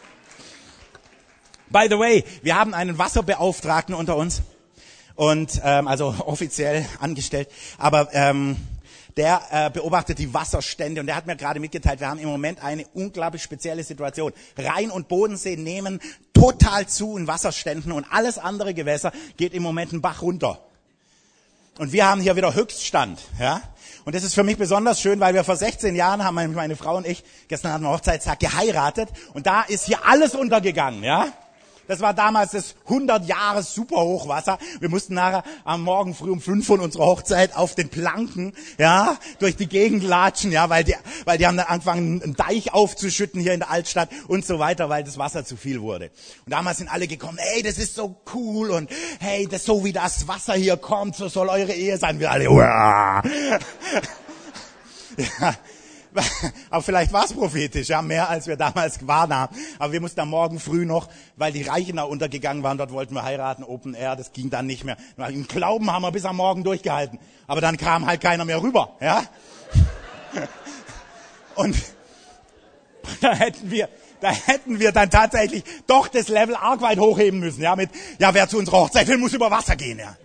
By the way, wir haben einen Wasserbeauftragten unter uns und also offiziell angestellt, aber der beobachtet die Wasserstände und der hat mir gerade mitgeteilt, wir haben im Moment eine unglaublich spezielle Situation. Rhein und Bodensee nehmen total zu in Wasserständen und alles andere Gewässer geht im Moment einen Bach runter. Und wir haben hier wieder Höchststand, ja. Und das ist für mich besonders schön, weil wir vor 16 Jahren haben meine Frau und ich, gestern hatten wir Hochzeitstag, geheiratet und da ist hier alles untergegangen, ja. Das war damals das 100-Jahres-Superhochwasser. Wir mussten nachher am Morgen früh um 5 von unserer Hochzeit auf den Planken, ja, durch die Gegend latschen, ja, weil die haben dann angefangen, einen Deich aufzuschütten hier in der Altstadt und so weiter, weil das Wasser zu viel wurde. Und damals sind alle gekommen, ey, das ist so cool und hey, das so wie das Wasser hier kommt, so soll eure Ehe sein. Wir alle, uah. Ja. Aber vielleicht war es prophetisch, ja, mehr als wir damals wahrnahmen. Aber wir mussten am Morgen früh noch, weil die Reichen da untergegangen waren, dort wollten wir heiraten, Open Air, das ging dann nicht mehr. Im Glauben haben wir bis am Morgen durchgehalten. Aber dann kam halt keiner mehr rüber, ja. Und da hätten wir dann tatsächlich doch das Level arg weit hochheben müssen, ja, wer zu unserer Hochzeit will, muss über Wasser gehen, ja.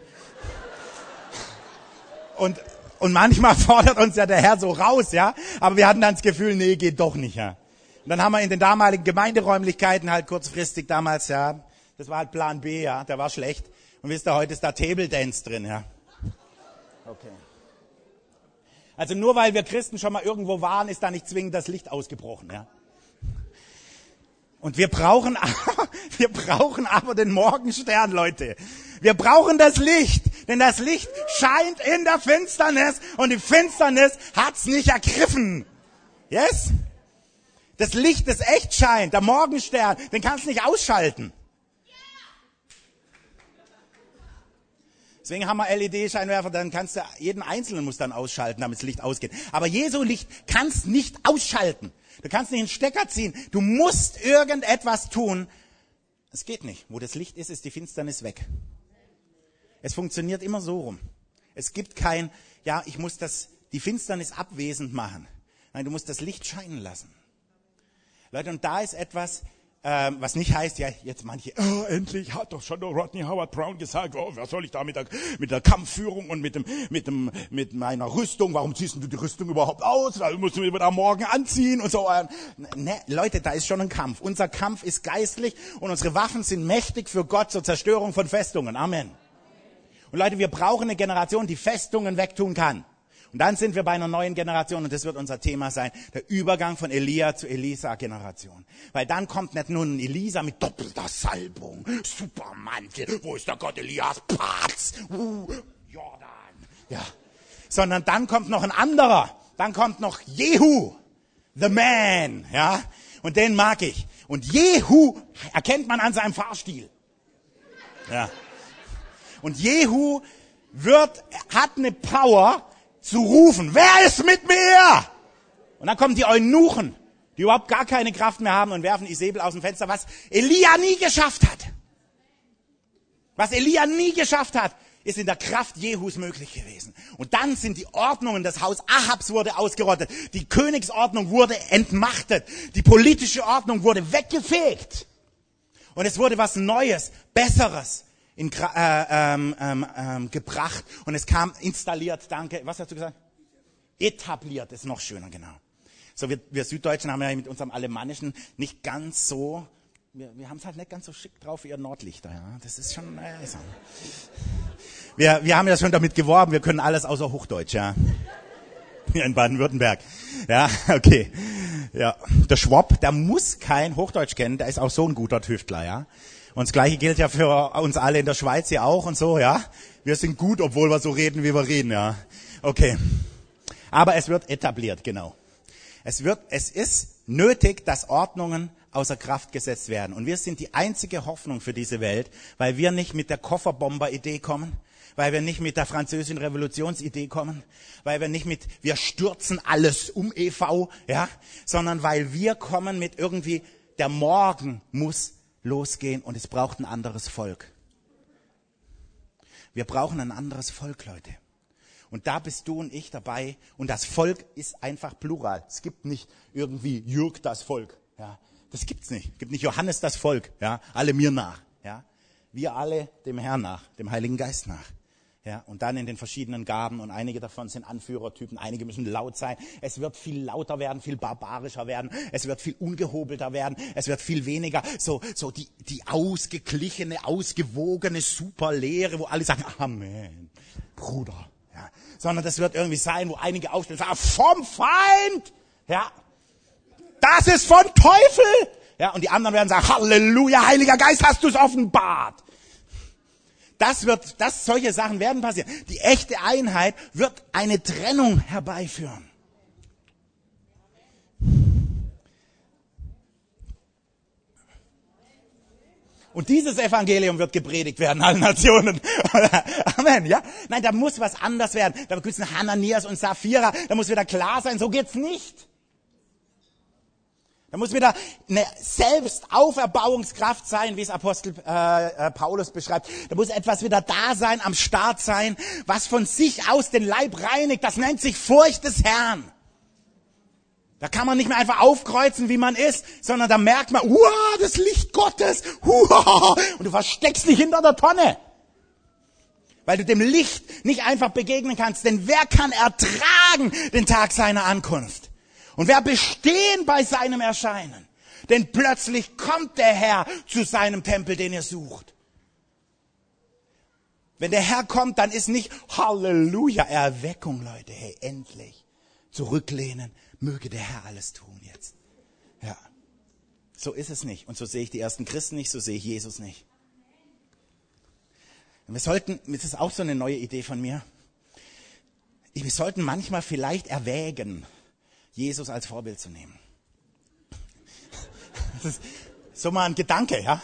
Und manchmal fordert uns ja der Herr so raus, ja. Aber wir hatten dann das Gefühl, nee, geht doch nicht, ja. Und dann haben wir in den damaligen Gemeinderäumlichkeiten halt kurzfristig damals, ja, das war halt Plan B, ja, der war schlecht. Und wisst ihr, heute ist da Table Dance drin, ja. Okay. Also nur weil wir Christen schon mal irgendwo waren, ist da nicht zwingend das Licht ausgebrochen, ja. Und wir brauchen aber den Morgenstern, Leute. Wir brauchen das Licht, denn das Licht scheint in der Finsternis und die Finsternis hat's nicht ergriffen. Yes? Das Licht, das echt scheint, der Morgenstern, den kannst du nicht ausschalten. Deswegen haben wir LED-Scheinwerfer, dann kannst du, jeden einzelnen muss dann ausschalten, damit das Licht ausgeht. Aber Jesu Licht kannst nicht ausschalten. Du kannst nicht einen Stecker ziehen. Du musst irgendetwas tun. Es geht nicht. Wo das Licht ist, ist die Finsternis weg. Es funktioniert immer so rum. Es gibt kein, ja, ich muss die Finsternis abwesend machen. Nein, du musst das Licht scheinen lassen. Leute, und da ist etwas, was nicht heißt, ja, jetzt manche, oh, endlich hat doch schon der Rodney Howard Brown gesagt, oh, was soll ich da mit der Kampfführung und mit meiner Rüstung, warum ziehst du die Rüstung überhaupt aus? Da musst du mir da morgen anziehen und so. Ne, Leute, da ist schon ein Kampf. Unser Kampf ist geistlich und unsere Waffen sind mächtig für Gott zur Zerstörung von Festungen. Amen. Und Leute, wir brauchen eine Generation, die Festungen wegtun kann. Und dann sind wir bei einer neuen Generation und das wird unser Thema sein, der Übergang von Elia zu Elisa-Generation. Weil dann kommt nicht nur ein Elisa mit doppelter Salbung, Supermantel, wo ist der Gott Elias, Patz, Jordan, ja. Sondern dann kommt noch ein anderer, dann kommt noch Jehu, the man, ja. Und den mag ich. Und Jehu erkennt man an seinem Fahrstil. Ja. Und Jehu hat eine Power, zu rufen, wer ist mit mir? Und dann kommen die Eunuchen, die überhaupt gar keine Kraft mehr haben und werfen Isabel aus dem Fenster, was Elia nie geschafft hat. Was Elia nie geschafft hat, ist in der Kraft Jehus möglich gewesen. Und dann sind die Ordnungen, das Haus Ahabs wurde ausgerottet, die Königsordnung wurde entmachtet, die politische Ordnung wurde weggefegt. Und es wurde was Neues, Besseres gebracht und es kam installiert, danke, was hast du gesagt? Etabliert, ist noch schöner, genau. So, wir Süddeutschen haben ja mit unserem Alemannischen nicht ganz so, wir haben es halt nicht ganz so schick drauf wie ihr Nordlichter, ja, das ist schon, so. Wir haben ja schon damit geworben, wir können alles außer Hochdeutsch, ja. Hier in Baden-Württemberg, ja, okay. Ja, der Schwab, der muss kein Hochdeutsch kennen, der ist auch so ein guter Tüftler, ja. Und das Gleiche gilt ja für uns alle in der Schweiz hier auch und so, ja. Wir sind gut, obwohl wir so reden, wie wir reden, ja. Okay. Aber es wird etabliert, genau. Es ist nötig, dass Ordnungen außer Kraft gesetzt werden. Und wir sind die einzige Hoffnung für diese Welt, weil wir nicht mit der Kofferbomber-Idee kommen, weil wir nicht mit der französischen Revolutionsidee kommen, weil wir nicht mit, wir stürzen alles um e.V., ja, sondern weil wir kommen mit irgendwie, der Morgen muss losgehen und es braucht ein anderes Volk. Wir brauchen ein anderes Volk, Leute. Und da bist du und ich dabei und das Volk ist einfach plural. Es gibt nicht irgendwie Jürg das Volk, ja. Das gibt's nicht. Es gibt nicht Johannes das Volk, ja. Alle mir nach, ja. Wir alle dem Herrn nach, dem Heiligen Geist nach. Ja, und dann in den verschiedenen Gaben, und einige davon sind Anführertypen, einige müssen laut sein. Es wird viel lauter werden, viel barbarischer werden, es wird viel ungehobelter werden, es wird viel weniger so die ausgeglichene, ausgewogene, super Lehre, wo alle sagen, Amen, Bruder. Ja, sondern das wird irgendwie sein, wo einige aufstehen und sagen, vom Feind, ja, das ist von Teufel. Ja, und die anderen werden sagen, Halleluja, Heiliger Geist, hast du es offenbart. Solche Sachen werden passieren. Die echte Einheit wird eine Trennung herbeiführen. Und dieses Evangelium wird gepredigt werden, allen Nationen. Amen, ja? Nein, da muss was anders werden. Da müssen Hananias und Sapphira, da muss wieder klar sein, so geht's nicht. Da muss wieder eine Selbstauferbauungskraft sein, wie es Apostel Paulus beschreibt. Da muss etwas wieder da sein, am Start sein, was von sich aus den Leib reinigt. Das nennt sich Furcht des Herrn. Da kann man nicht mehr einfach aufkreuzen, wie man ist, sondern da merkt man, das Licht Gottes, und du versteckst dich hinter der Tonne. Weil du dem Licht nicht einfach begegnen kannst. Denn wer kann ertragen den Tag seiner Ankunft? Und wer bestehen bei seinem Erscheinen? Denn plötzlich kommt der Herr zu seinem Tempel, den ihr sucht. Wenn der Herr kommt, dann ist nicht Halleluja, Erweckung, Leute, hey, endlich. Zurücklehnen, möge der Herr alles tun jetzt. Ja, so ist es nicht. Und so sehe ich die ersten Christen nicht, so sehe ich Jesus nicht. Und das ist auch so eine neue Idee von mir, wir sollten manchmal vielleicht erwägen, Jesus als Vorbild zu nehmen. Das ist so mal ein Gedanke, ja.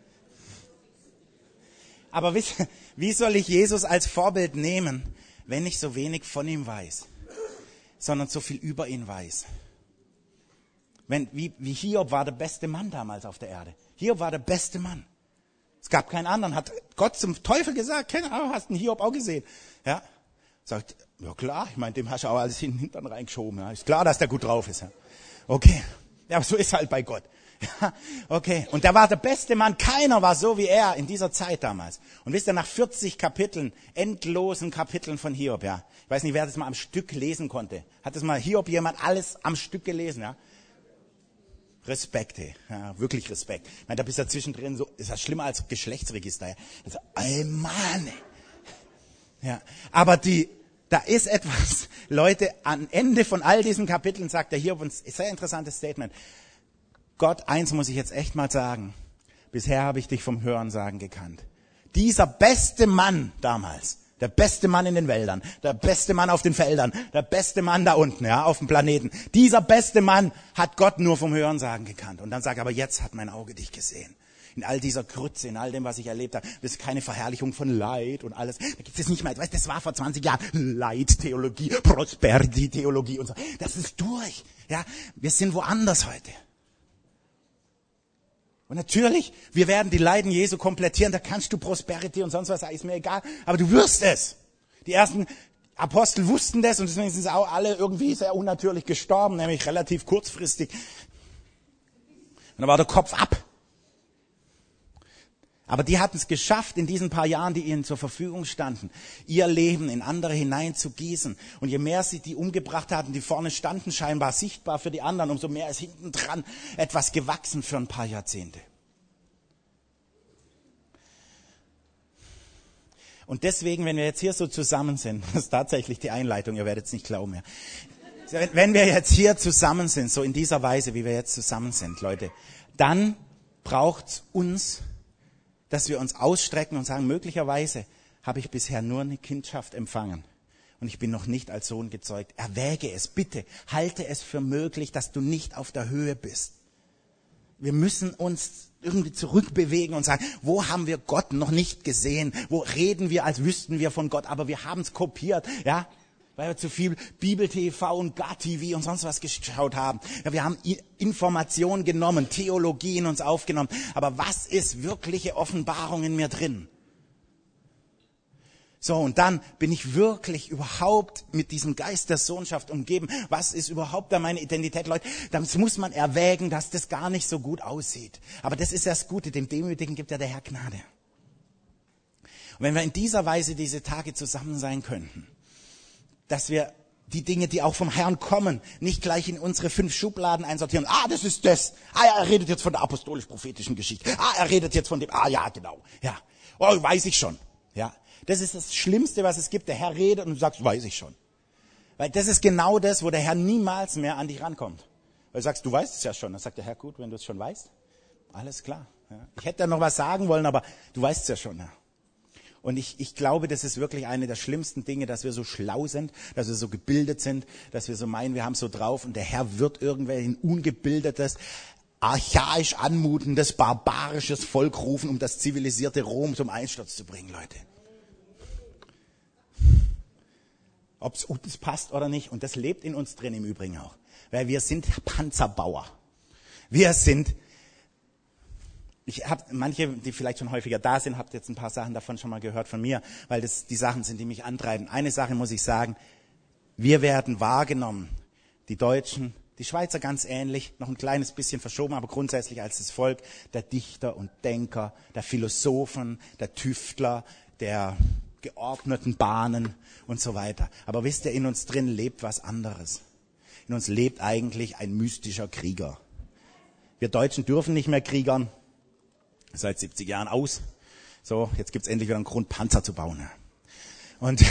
Aber wie soll ich Jesus als Vorbild nehmen, wenn ich so wenig von ihm weiß, sondern so viel über ihn weiß? Wie Hiob war der beste Mann damals auf der Erde. Hiob war der beste Mann. Es gab keinen anderen, hat Gott zum Teufel gesagt, keine Ahnung, hast du Hiob auch gesehen? Ja. Sagt, ja klar, ich meine, dem hast du auch alles in den Hintern reingeschoben. Ja. Ist klar, dass der gut drauf ist. Ja. Okay, ja, aber so ist halt bei Gott. Ja, okay, und der war der beste Mann. Keiner war so wie er in dieser Zeit damals. Und wisst ihr, nach 40 Kapiteln, endlosen Kapiteln von Hiob, ja. Ich weiß nicht, wer das mal am Stück lesen konnte. Hat das mal Hiob jemand alles am Stück gelesen, ja? Respekt, hey. Ja, wirklich Respekt. Ich meine, da bist du zwischendrin so, ist das schlimmer als Geschlechtsregister, ja. Das, ey Mann, ey. Ja, aber da ist etwas, Leute, am Ende von all diesen Kapiteln sagt der Hiob ein sehr interessantes Statement. Gott, eins muss ich jetzt echt mal sagen. Bisher habe ich dich vom Hörensagen gekannt. Dieser beste Mann damals, der beste Mann in den Wäldern, der beste Mann auf den Feldern, der beste Mann da unten, ja, auf dem Planeten. Dieser beste Mann hat Gott nur vom Hörensagen gekannt. Und dann sagt er, aber jetzt hat mein Auge dich gesehen. In all dieser Krütze, in all dem, was ich erlebt habe. Das ist keine Verherrlichung von Leid und alles. Da gibt es nicht mehr. Weißt, das war vor 20 Jahren Leidtheologie, Prosperity-Theologie und so. Das ist durch. Ja, wir sind woanders heute. Und natürlich, wir werden die Leiden Jesu komplettieren. Da kannst du Prosperity und sonst was, ist mir egal. Aber du wirst es. Die ersten Apostel wussten das und deswegen sind sie auch alle irgendwie sehr unnatürlich gestorben, nämlich relativ kurzfristig. Und da war der Kopf ab. Aber die hatten es geschafft, in diesen paar Jahren, die ihnen zur Verfügung standen, ihr Leben in andere hineinzugießen. Und je mehr sie die umgebracht hatten, die vorne standen, scheinbar sichtbar für die anderen, umso mehr ist hinten dran etwas gewachsen für ein paar Jahrzehnte. Und deswegen, wenn wir jetzt hier so zusammen sind, das ist tatsächlich die Einleitung, ihr werdet es nicht glauben mehr. Wenn wir jetzt hier zusammen sind, so in dieser Weise, wie wir jetzt zusammen sind, Leute, dann braucht es uns, dass wir uns ausstrecken und sagen, möglicherweise habe ich bisher nur eine Kindschaft empfangen und ich bin noch nicht als Sohn gezeugt. Erwäge es, bitte, halte es für möglich, dass du nicht auf der Höhe bist. Wir müssen uns irgendwie zurückbewegen und sagen, wo haben wir Gott noch nicht gesehen? Wo reden wir, als wüssten wir von Gott, aber wir haben es kopiert, ja? Weil wir zu viel Bibel-TV und GAT-TV und sonst was geschaut haben. Ja, wir haben Informationen genommen, Theologie in uns aufgenommen. Aber was ist wirkliche Offenbarung in mir drin? So, und dann bin ich wirklich überhaupt mit diesem Geist der Sohnschaft umgeben. Was ist überhaupt da meine Identität, Leute? Das muss man erwägen, dass das gar nicht so gut aussieht. Aber das ist das Gute, dem Demütigen gibt ja der Herr Gnade. Und wenn wir in dieser Weise diese Tage zusammen sein könnten, dass wir die Dinge, die auch vom Herrn kommen, nicht gleich in unsere 5 Schubladen einsortieren. Das ist das. Ja, er redet jetzt von der apostolisch-prophetischen Geschichte. Er redet jetzt von dem. Ja, genau. Ja. Oh, weiß ich schon. Ja. Das ist das Schlimmste, was es gibt. Der Herr redet und du sagst, weiß ich schon. Weil das ist genau das, wo der Herr niemals mehr an dich rankommt. Weil du sagst, du weißt es ja schon. Dann sagt der Herr, gut, wenn du es schon weißt, alles klar. Ja. Ich hätte da noch was sagen wollen, aber du weißt es ja schon. Ja. Und ich glaube, das ist wirklich eine der schlimmsten Dinge, dass wir so schlau sind, dass wir so gebildet sind, dass wir so meinen, wir haben es so drauf und der Herr wird irgendwelchen ungebildetes, archaisch anmutendes, barbarisches Volk rufen, um das zivilisierte Rom zum Einsturz zu bringen, Leute. Ob es uns passt oder nicht. Und das lebt in uns drin im Übrigen auch. Weil wir sind Panzerbauer. Wir sind... Ich habe manche, die vielleicht schon häufiger da sind, habt jetzt ein paar Sachen davon schon mal gehört von mir, weil das die Sachen sind, die mich antreiben. Eine Sache muss ich sagen, wir werden wahrgenommen, die Deutschen, die Schweizer ganz ähnlich, noch ein kleines bisschen verschoben, aber grundsätzlich als das Volk der Dichter und Denker, der Philosophen, der Tüftler, der geordneten Bahnen und so weiter. Aber wisst ihr, in uns drin lebt was anderes. In uns lebt eigentlich ein mystischer Krieger. Wir Deutschen dürfen nicht mehr kriegern. Seit 70 Jahren aus. So, jetzt gibt's endlich wieder einen Grund, Panzer zu bauen. Und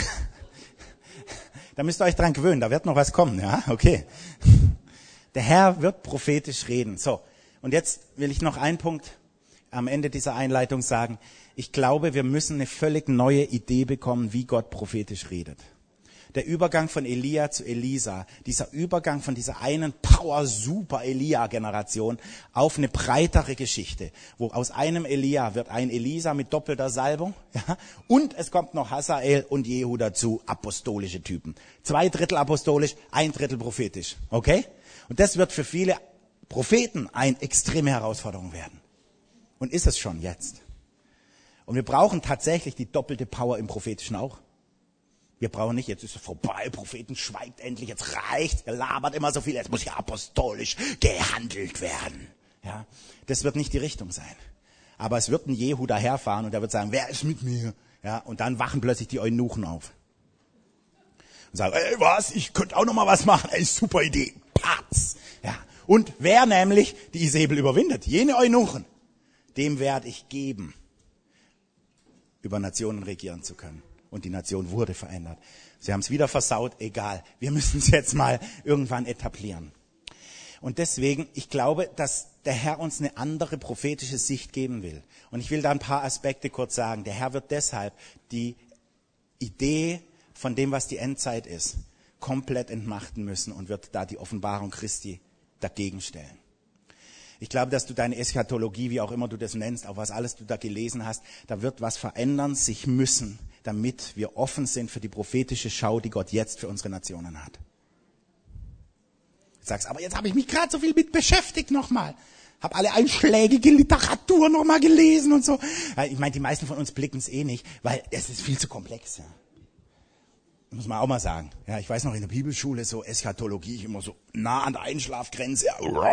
da müsst ihr euch dran gewöhnen, da wird noch was kommen, ja, okay. Der Herr wird prophetisch reden. So, und jetzt will ich noch einen Punkt am Ende dieser Einleitung sagen. Ich glaube, wir müssen eine völlig neue Idee bekommen, wie Gott prophetisch redet. Der Übergang von Elia zu Elisa, dieser Übergang von dieser einen Power-Super-Elia-Generation auf eine breitere Geschichte, wo aus einem Elia wird ein Elisa mit doppelter Salbung, ja, und es kommt noch Hazael und Jehu dazu, apostolische Typen. 2/3 apostolisch, 1/3 prophetisch, okay? Und das wird für viele Propheten eine extreme Herausforderung werden. Und ist es schon jetzt. Und wir brauchen tatsächlich die doppelte Power im Prophetischen auch. Wir brauchen nicht, jetzt ist es vorbei, Propheten schweigt endlich, jetzt reicht's, er labert immer so viel, jetzt muss ja apostolisch gehandelt werden. Ja, das wird nicht die Richtung sein. Aber es wird ein Jehu daherfahren und er wird sagen, wer ist mit mir? Ja, und dann wachen plötzlich die Eunuchen auf. Und sagen, ey, was, ich könnte auch noch mal was machen, ey, super Idee, Patz. Ja, und wer nämlich die Isabel überwindet, jene Eunuchen, dem werde ich geben, über Nationen regieren zu können. Und die Nation wurde verändert. Sie haben es wieder versaut, egal. Wir müssen es jetzt mal irgendwann etablieren. Und deswegen, ich glaube, dass der Herr uns eine andere prophetische Sicht geben will. Und ich will da ein paar Aspekte kurz sagen. Der Herr wird deshalb die Idee von dem, was die Endzeit ist, komplett entmachten müssen und wird da die Offenbarung Christi dagegen stellen. Ich glaube, dass du deine Eschatologie, wie auch immer du das nennst, auch was alles du da gelesen hast, da wird was verändern sich müssen, damit wir offen sind für die prophetische Schau, die Gott jetzt für unsere Nationen hat. Du sagst, aber jetzt habe ich mich gerade so viel mit beschäftigt nochmal. Habe alle einschlägige Literatur nochmal gelesen und so. Ich meine, die meisten von uns blicken es eh nicht, weil es ist viel zu komplex. Ja. Muss man auch mal sagen. Ja, ich weiß noch, in der Bibelschule so Eschatologie, immer so nah an der Einschlafgrenze.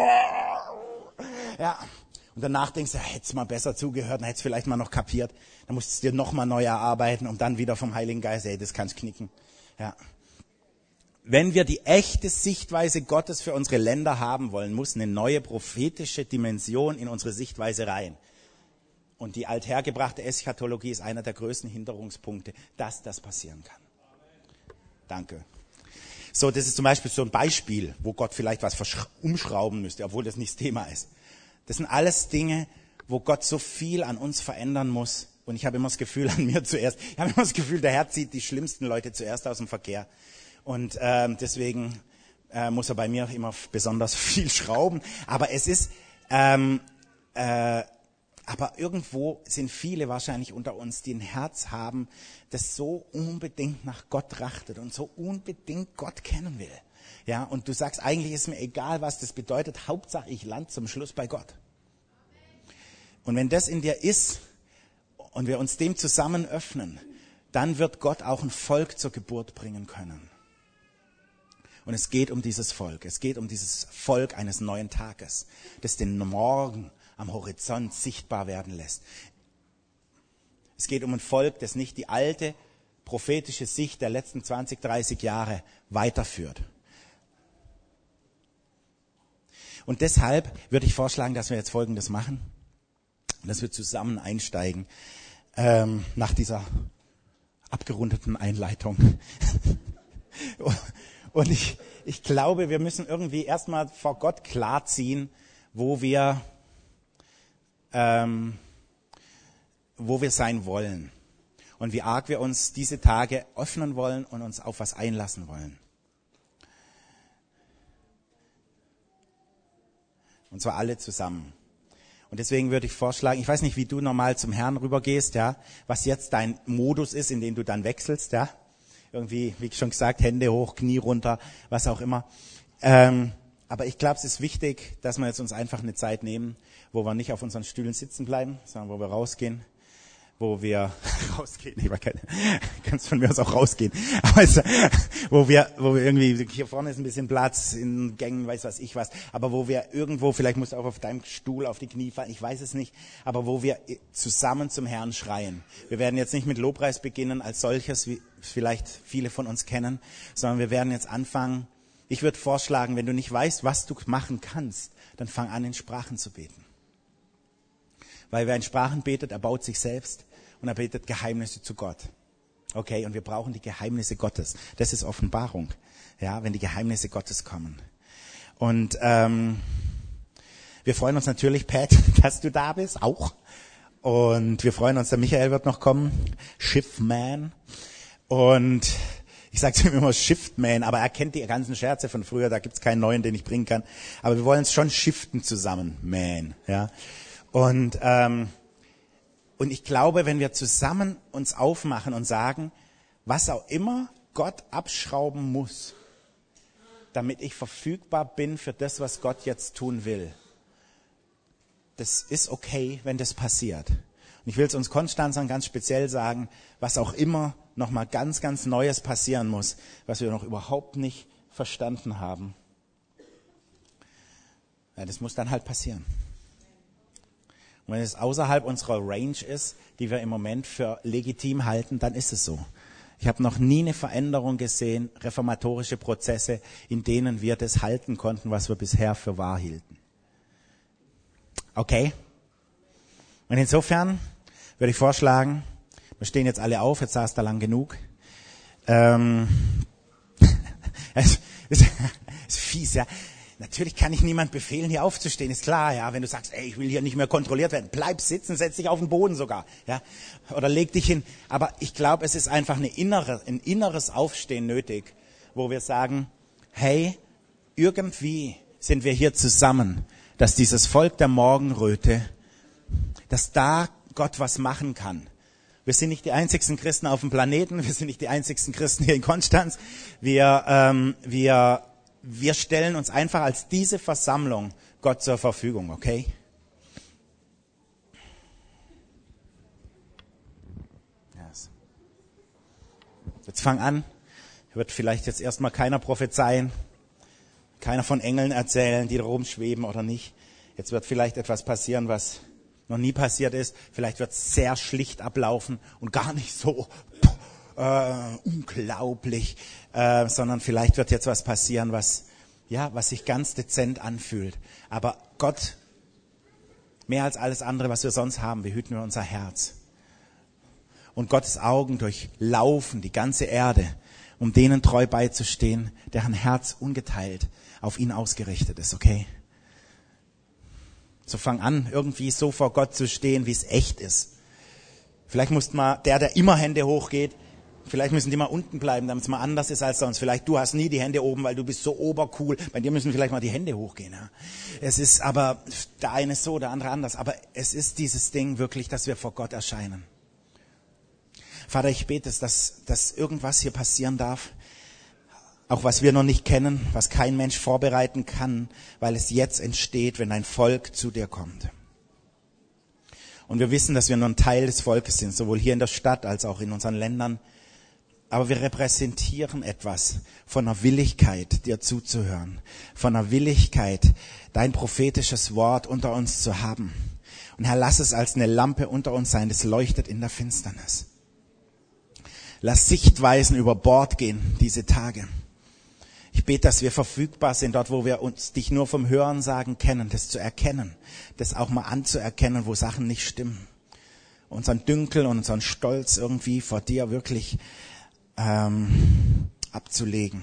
Ja. Und danach denkst du, hättest mal besser zugehört, dann hättest vielleicht mal noch kapiert. Dann musst du es dir nochmal neu erarbeiten und dann wieder vom Heiligen Geist, das kannst knicken. Ja. Wenn wir die echte Sichtweise Gottes für unsere Länder haben wollen, muss eine neue prophetische Dimension in unsere Sichtweise rein. Und die althergebrachte Eschatologie ist einer der größten Hinderungspunkte, dass das passieren kann. Danke. So, das ist zum Beispiel so ein Beispiel, wo Gott vielleicht was umschrauben müsste, obwohl das nicht das Thema ist. Das sind alles Dinge, wo Gott so viel an uns verändern muss. Und ich habe immer das Gefühl, an mir zuerst, ich habe immer das Gefühl, der Herr zieht die schlimmsten Leute zuerst aus dem Verkehr. Und deswegen muss er bei mir immer besonders viel schrauben. Aber es ist, aber irgendwo sind viele wahrscheinlich unter uns, die ein Herz haben, das so unbedingt nach Gott trachtet und so unbedingt Gott kennen will. Ja, und du sagst, eigentlich ist mir egal, was das bedeutet, Hauptsache ich lande zum Schluss bei Gott. Und wenn das in dir ist und wir uns dem zusammen öffnen, dann wird Gott auch ein Volk zur Geburt bringen können. Und es geht um dieses Volk. Es geht um dieses Volk eines neuen Tages, das den Morgen am Horizont sichtbar werden lässt. Es geht um ein Volk, das nicht die alte prophetische Sicht der letzten 20, 30 Jahre weiterführt. Und deshalb würde ich vorschlagen, dass wir jetzt Folgendes machen, dass wir zusammen einsteigen nach dieser abgerundeten Einleitung. Und ich glaube, wir müssen irgendwie erstmal vor Gott klarziehen, wo wir sein wollen und wie arg wir uns diese Tage öffnen wollen und uns auf was einlassen wollen. Und zwar alle zusammen. Und deswegen würde ich vorschlagen, ich weiß nicht, wie du normal zum Herrn rübergehst, ja, was jetzt dein Modus ist, in den du dann wechselst, ja. Irgendwie, wie schon gesagt, Hände hoch, Knie runter, was auch immer. Aber ich glaube, es ist wichtig, dass wir jetzt uns einfach eine Zeit nehmen, wo wir nicht auf unseren Stühlen sitzen bleiben, sondern wo wir rausgehen, kannst von mir aus auch rausgehen, aber wo wir irgendwie, hier vorne ist ein bisschen Platz, in Gängen, weiß was ich was, aber wo wir irgendwo, vielleicht musst du auch auf deinem Stuhl auf die Knie fallen, ich weiß es nicht, aber wo wir zusammen zum Herrn schreien. Wir werden jetzt nicht mit Lobpreis beginnen als solches, wie vielleicht viele von uns kennen, sondern wir werden jetzt anfangen. Ich würde vorschlagen, wenn du nicht weißt, was du machen kannst, dann fang an, in Sprachen zu beten. Weil wer in Sprachen betet, er baut sich selbst und er betet Geheimnisse zu Gott. Okay, und wir brauchen die Geheimnisse Gottes. Das ist Offenbarung, ja, wenn die Geheimnisse Gottes kommen. Und wir freuen uns natürlich, Pat, dass du da bist, auch. Und wir freuen uns, der Michael wird noch kommen, Schiffman. Und ich sage ihm immer Shiftman, aber er kennt die ganzen Scherze von früher, da gibt's keinen neuen, den ich bringen kann. Aber wir wollen es schon shiften zusammen, man, ja. Und ich glaube, wenn wir zusammen uns aufmachen und sagen, was auch immer Gott abschrauben muss, damit ich verfügbar bin für das, was Gott jetzt tun will, das ist okay, wenn das passiert. Und ich will es uns Konstanzern ganz speziell sagen, was auch immer nochmal ganz, ganz Neues passieren muss, was wir noch überhaupt nicht verstanden haben. Ja, das muss dann halt passieren. Und wenn es außerhalb unserer Range ist, die wir im Moment für legitim halten, dann ist es so. Ich habe noch nie eine Veränderung gesehen, reformatorische Prozesse, in denen wir das halten konnten, was wir bisher für wahr hielten. Okay? Und insofern würde ich vorschlagen, wir stehen jetzt alle auf, jetzt saß da lang genug. Es ist fies, ja. Natürlich kann ich niemand befehlen, hier aufzustehen, ist klar, ja. Wenn du sagst, ey, ich will hier nicht mehr kontrolliert werden, bleib sitzen, setz dich auf den Boden sogar, ja. Oder leg dich hin. Aber ich glaube, es ist einfach ein inneres Aufstehen nötig, wo wir sagen, hey, irgendwie sind wir hier zusammen, dass dieses Volk der Morgenröte, dass da Gott was machen kann. Wir sind nicht die einzigsten Christen auf dem Planeten, wir sind nicht die einzigsten Christen hier in Konstanz. Wir stellen uns einfach als diese Versammlung Gott zur Verfügung, okay? Yes. Jetzt fang an. Wird vielleicht jetzt erstmal keiner prophezeien, keiner von Engeln erzählen, die da rumschweben oder nicht. Jetzt wird vielleicht etwas passieren, was noch nie passiert ist. Vielleicht wird es sehr schlicht ablaufen und gar nicht so unglaublich, sondern vielleicht wird jetzt was passieren, was sich ganz dezent anfühlt. Aber Gott, mehr als alles andere, was wir sonst haben, behüten wir unser Herz. Und Gottes Augen durchlaufen die ganze Erde, um denen treu beizustehen, deren Herz ungeteilt auf ihn ausgerichtet ist, okay? So fang an, irgendwie so vor Gott zu stehen, wie es echt ist. Vielleicht muss man, der immer Hände hochgeht, vielleicht müssen die mal unten bleiben, damit es mal anders ist als sonst. Vielleicht du hast nie die Hände oben, weil du bist so obercool. Bei dir müssen vielleicht mal die Hände hochgehen. Ja? Es ist aber, der eine so, der andere anders. Aber es ist dieses Ding wirklich, dass wir vor Gott erscheinen. Vater, ich bete, dass irgendwas hier passieren darf. Auch was wir noch nicht kennen, was kein Mensch vorbereiten kann, weil es jetzt entsteht, wenn ein Volk zu dir kommt. Und wir wissen, dass wir nur ein Teil des Volkes sind, sowohl hier in der Stadt als auch in unseren Ländern. Aber wir repräsentieren etwas von einer Willigkeit, dir zuzuhören, von einer Willigkeit, dein prophetisches Wort unter uns zu haben. Und Herr, lass es als eine Lampe unter uns sein, das leuchtet in der Finsternis. Lass Sichtweisen über Bord gehen, diese Tage. Ich bete, dass wir verfügbar sind, dort wo wir uns dich nur vom Hörensagen kennen, das zu erkennen, das auch mal anzuerkennen, wo Sachen nicht stimmen. Unseren Dünkel und unseren Stolz irgendwie vor dir wirklich abzulegen.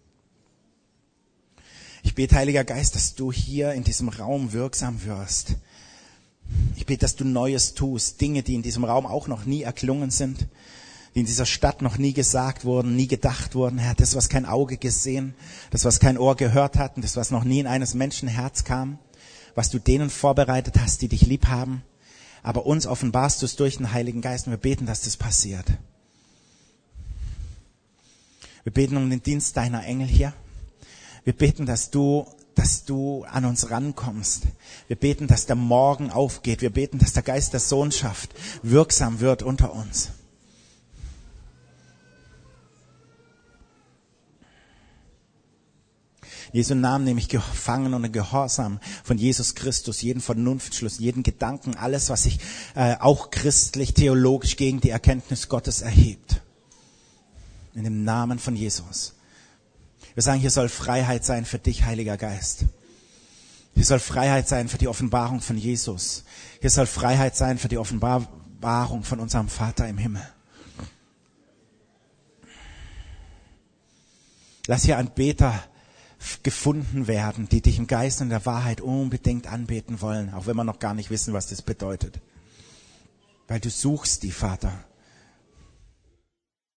Ich bete, Heiliger Geist, dass du hier in diesem Raum wirksam wirst. Ich bete, dass du Neues tust, Dinge, die in diesem Raum auch noch nie erklungen sind, die in dieser Stadt noch nie gesagt wurden, nie gedacht wurden. Herr, das, was kein Auge gesehen, das, was kein Ohr gehört hat und das, was noch nie in eines Menschen Herz kam, was du denen vorbereitet hast, die dich lieb haben. Aber uns offenbarst du es durch den Heiligen Geist und wir beten, dass das passiert. Wir beten um den Dienst deiner Engel hier. Wir beten, dass du an uns rankommst. Wir beten, dass der Morgen aufgeht. Wir beten, dass der Geist der Sohnschaft wirksam wird unter uns. In Jesu Namen nehme ich gefangen und gehorsam von Jesus Christus, jeden Vernunftschluss, jeden Gedanken, alles, was sich auch christlich, theologisch gegen die Erkenntnis Gottes erhebt. In dem Namen von Jesus. Wir sagen, hier soll Freiheit sein für dich, Heiliger Geist. Hier soll Freiheit sein für die Offenbarung von Jesus. Hier soll Freiheit sein für die Offenbarung von unserem Vater im Himmel. Lass hier Anbeter gefunden werden, die dich im Geist und der Wahrheit unbedingt anbeten wollen, auch wenn wir noch gar nicht wissen, was das bedeutet. Weil du suchst die, Vater.